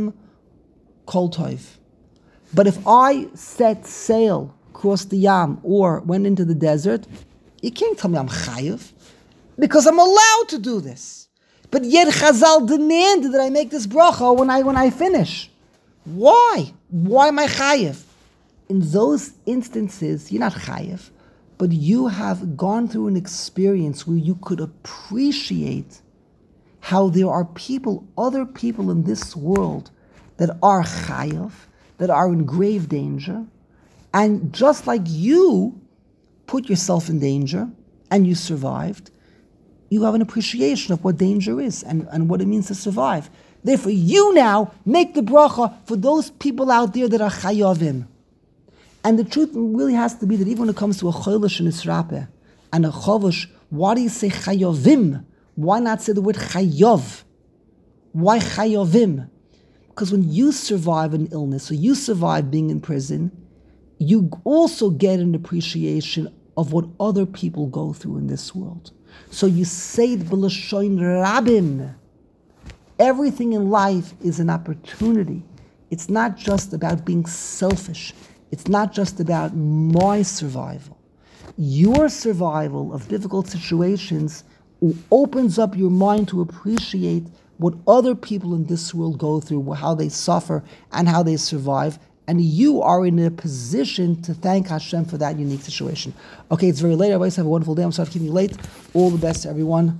toiv. But if I set sail across the yam or went into the desert, you can't tell me I'm chayav, because I'm allowed to do this. But yet Chazal demanded that I make this bracha when I finish. Why? Why am I chayav? In those instances, you're not chayav, but you have gone through an experience where you could appreciate how there are other people in this world that are chayav, that are in grave danger, and just like you put yourself in danger and you survived, you have an appreciation of what danger is and what it means to survive. Therefore, you now make the bracha for those people out there that are chayavim. And the truth really has to be that even when it comes to a chodesh and isrape and a chodesh, why do you say chayavim? Why not say the word chayav? Why chayavim? Because when you survive an illness or you survive being in prison, you also get an appreciation of what other people go through in this world. So you say it b'lashoin rabim. Everything in life is an opportunity. It's not just about being selfish. It's not just about my survival. Your survival of difficult situations opens up your mind to appreciate what other people in this world go through, how they suffer and how they survive. And you are in a position to thank Hashem for that unique situation. Okay, it's very late. Everybody have a wonderful day. I'm sorry for keeping you late. All the best to everyone.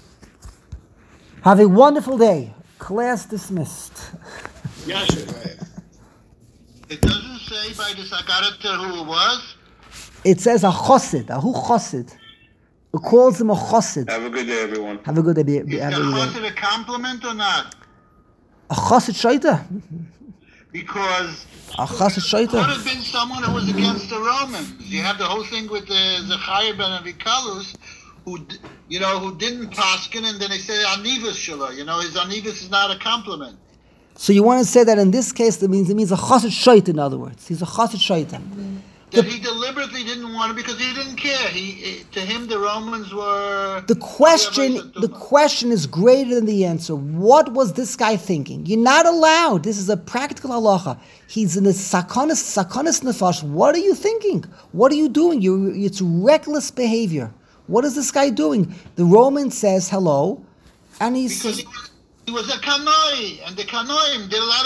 Have a wonderful day. Class dismissed.
Yes. It doesn't say by the Sagarata who it was.
It says a chosid, a who chosid. It calls him a chosid.
Have a good day, everyone.
Have a good day.
Is the chosid a compliment or not?
A chosid shaita.
Because
a chosid shaita
could have been someone who was against the Romans. You have the whole thing with the Zechariah ben Avikalus, who didn't paskin, and then they say anivus shala. His anivus is not a compliment.
So you want to say that in this case, it means a chosid shaita. In other words, he's a chosid shaita.
That he deliberately didn't want it because he didn't care. To him, the Romans were...
The question is greater than the answer. What was this guy thinking? You're not allowed. This is a practical halacha. He's in a sakonis nefash. What are you thinking? What are you doing? It's reckless behavior. What is this guy doing? The Roman says hello, and
because he was a kanoi, and the kanoim did a lot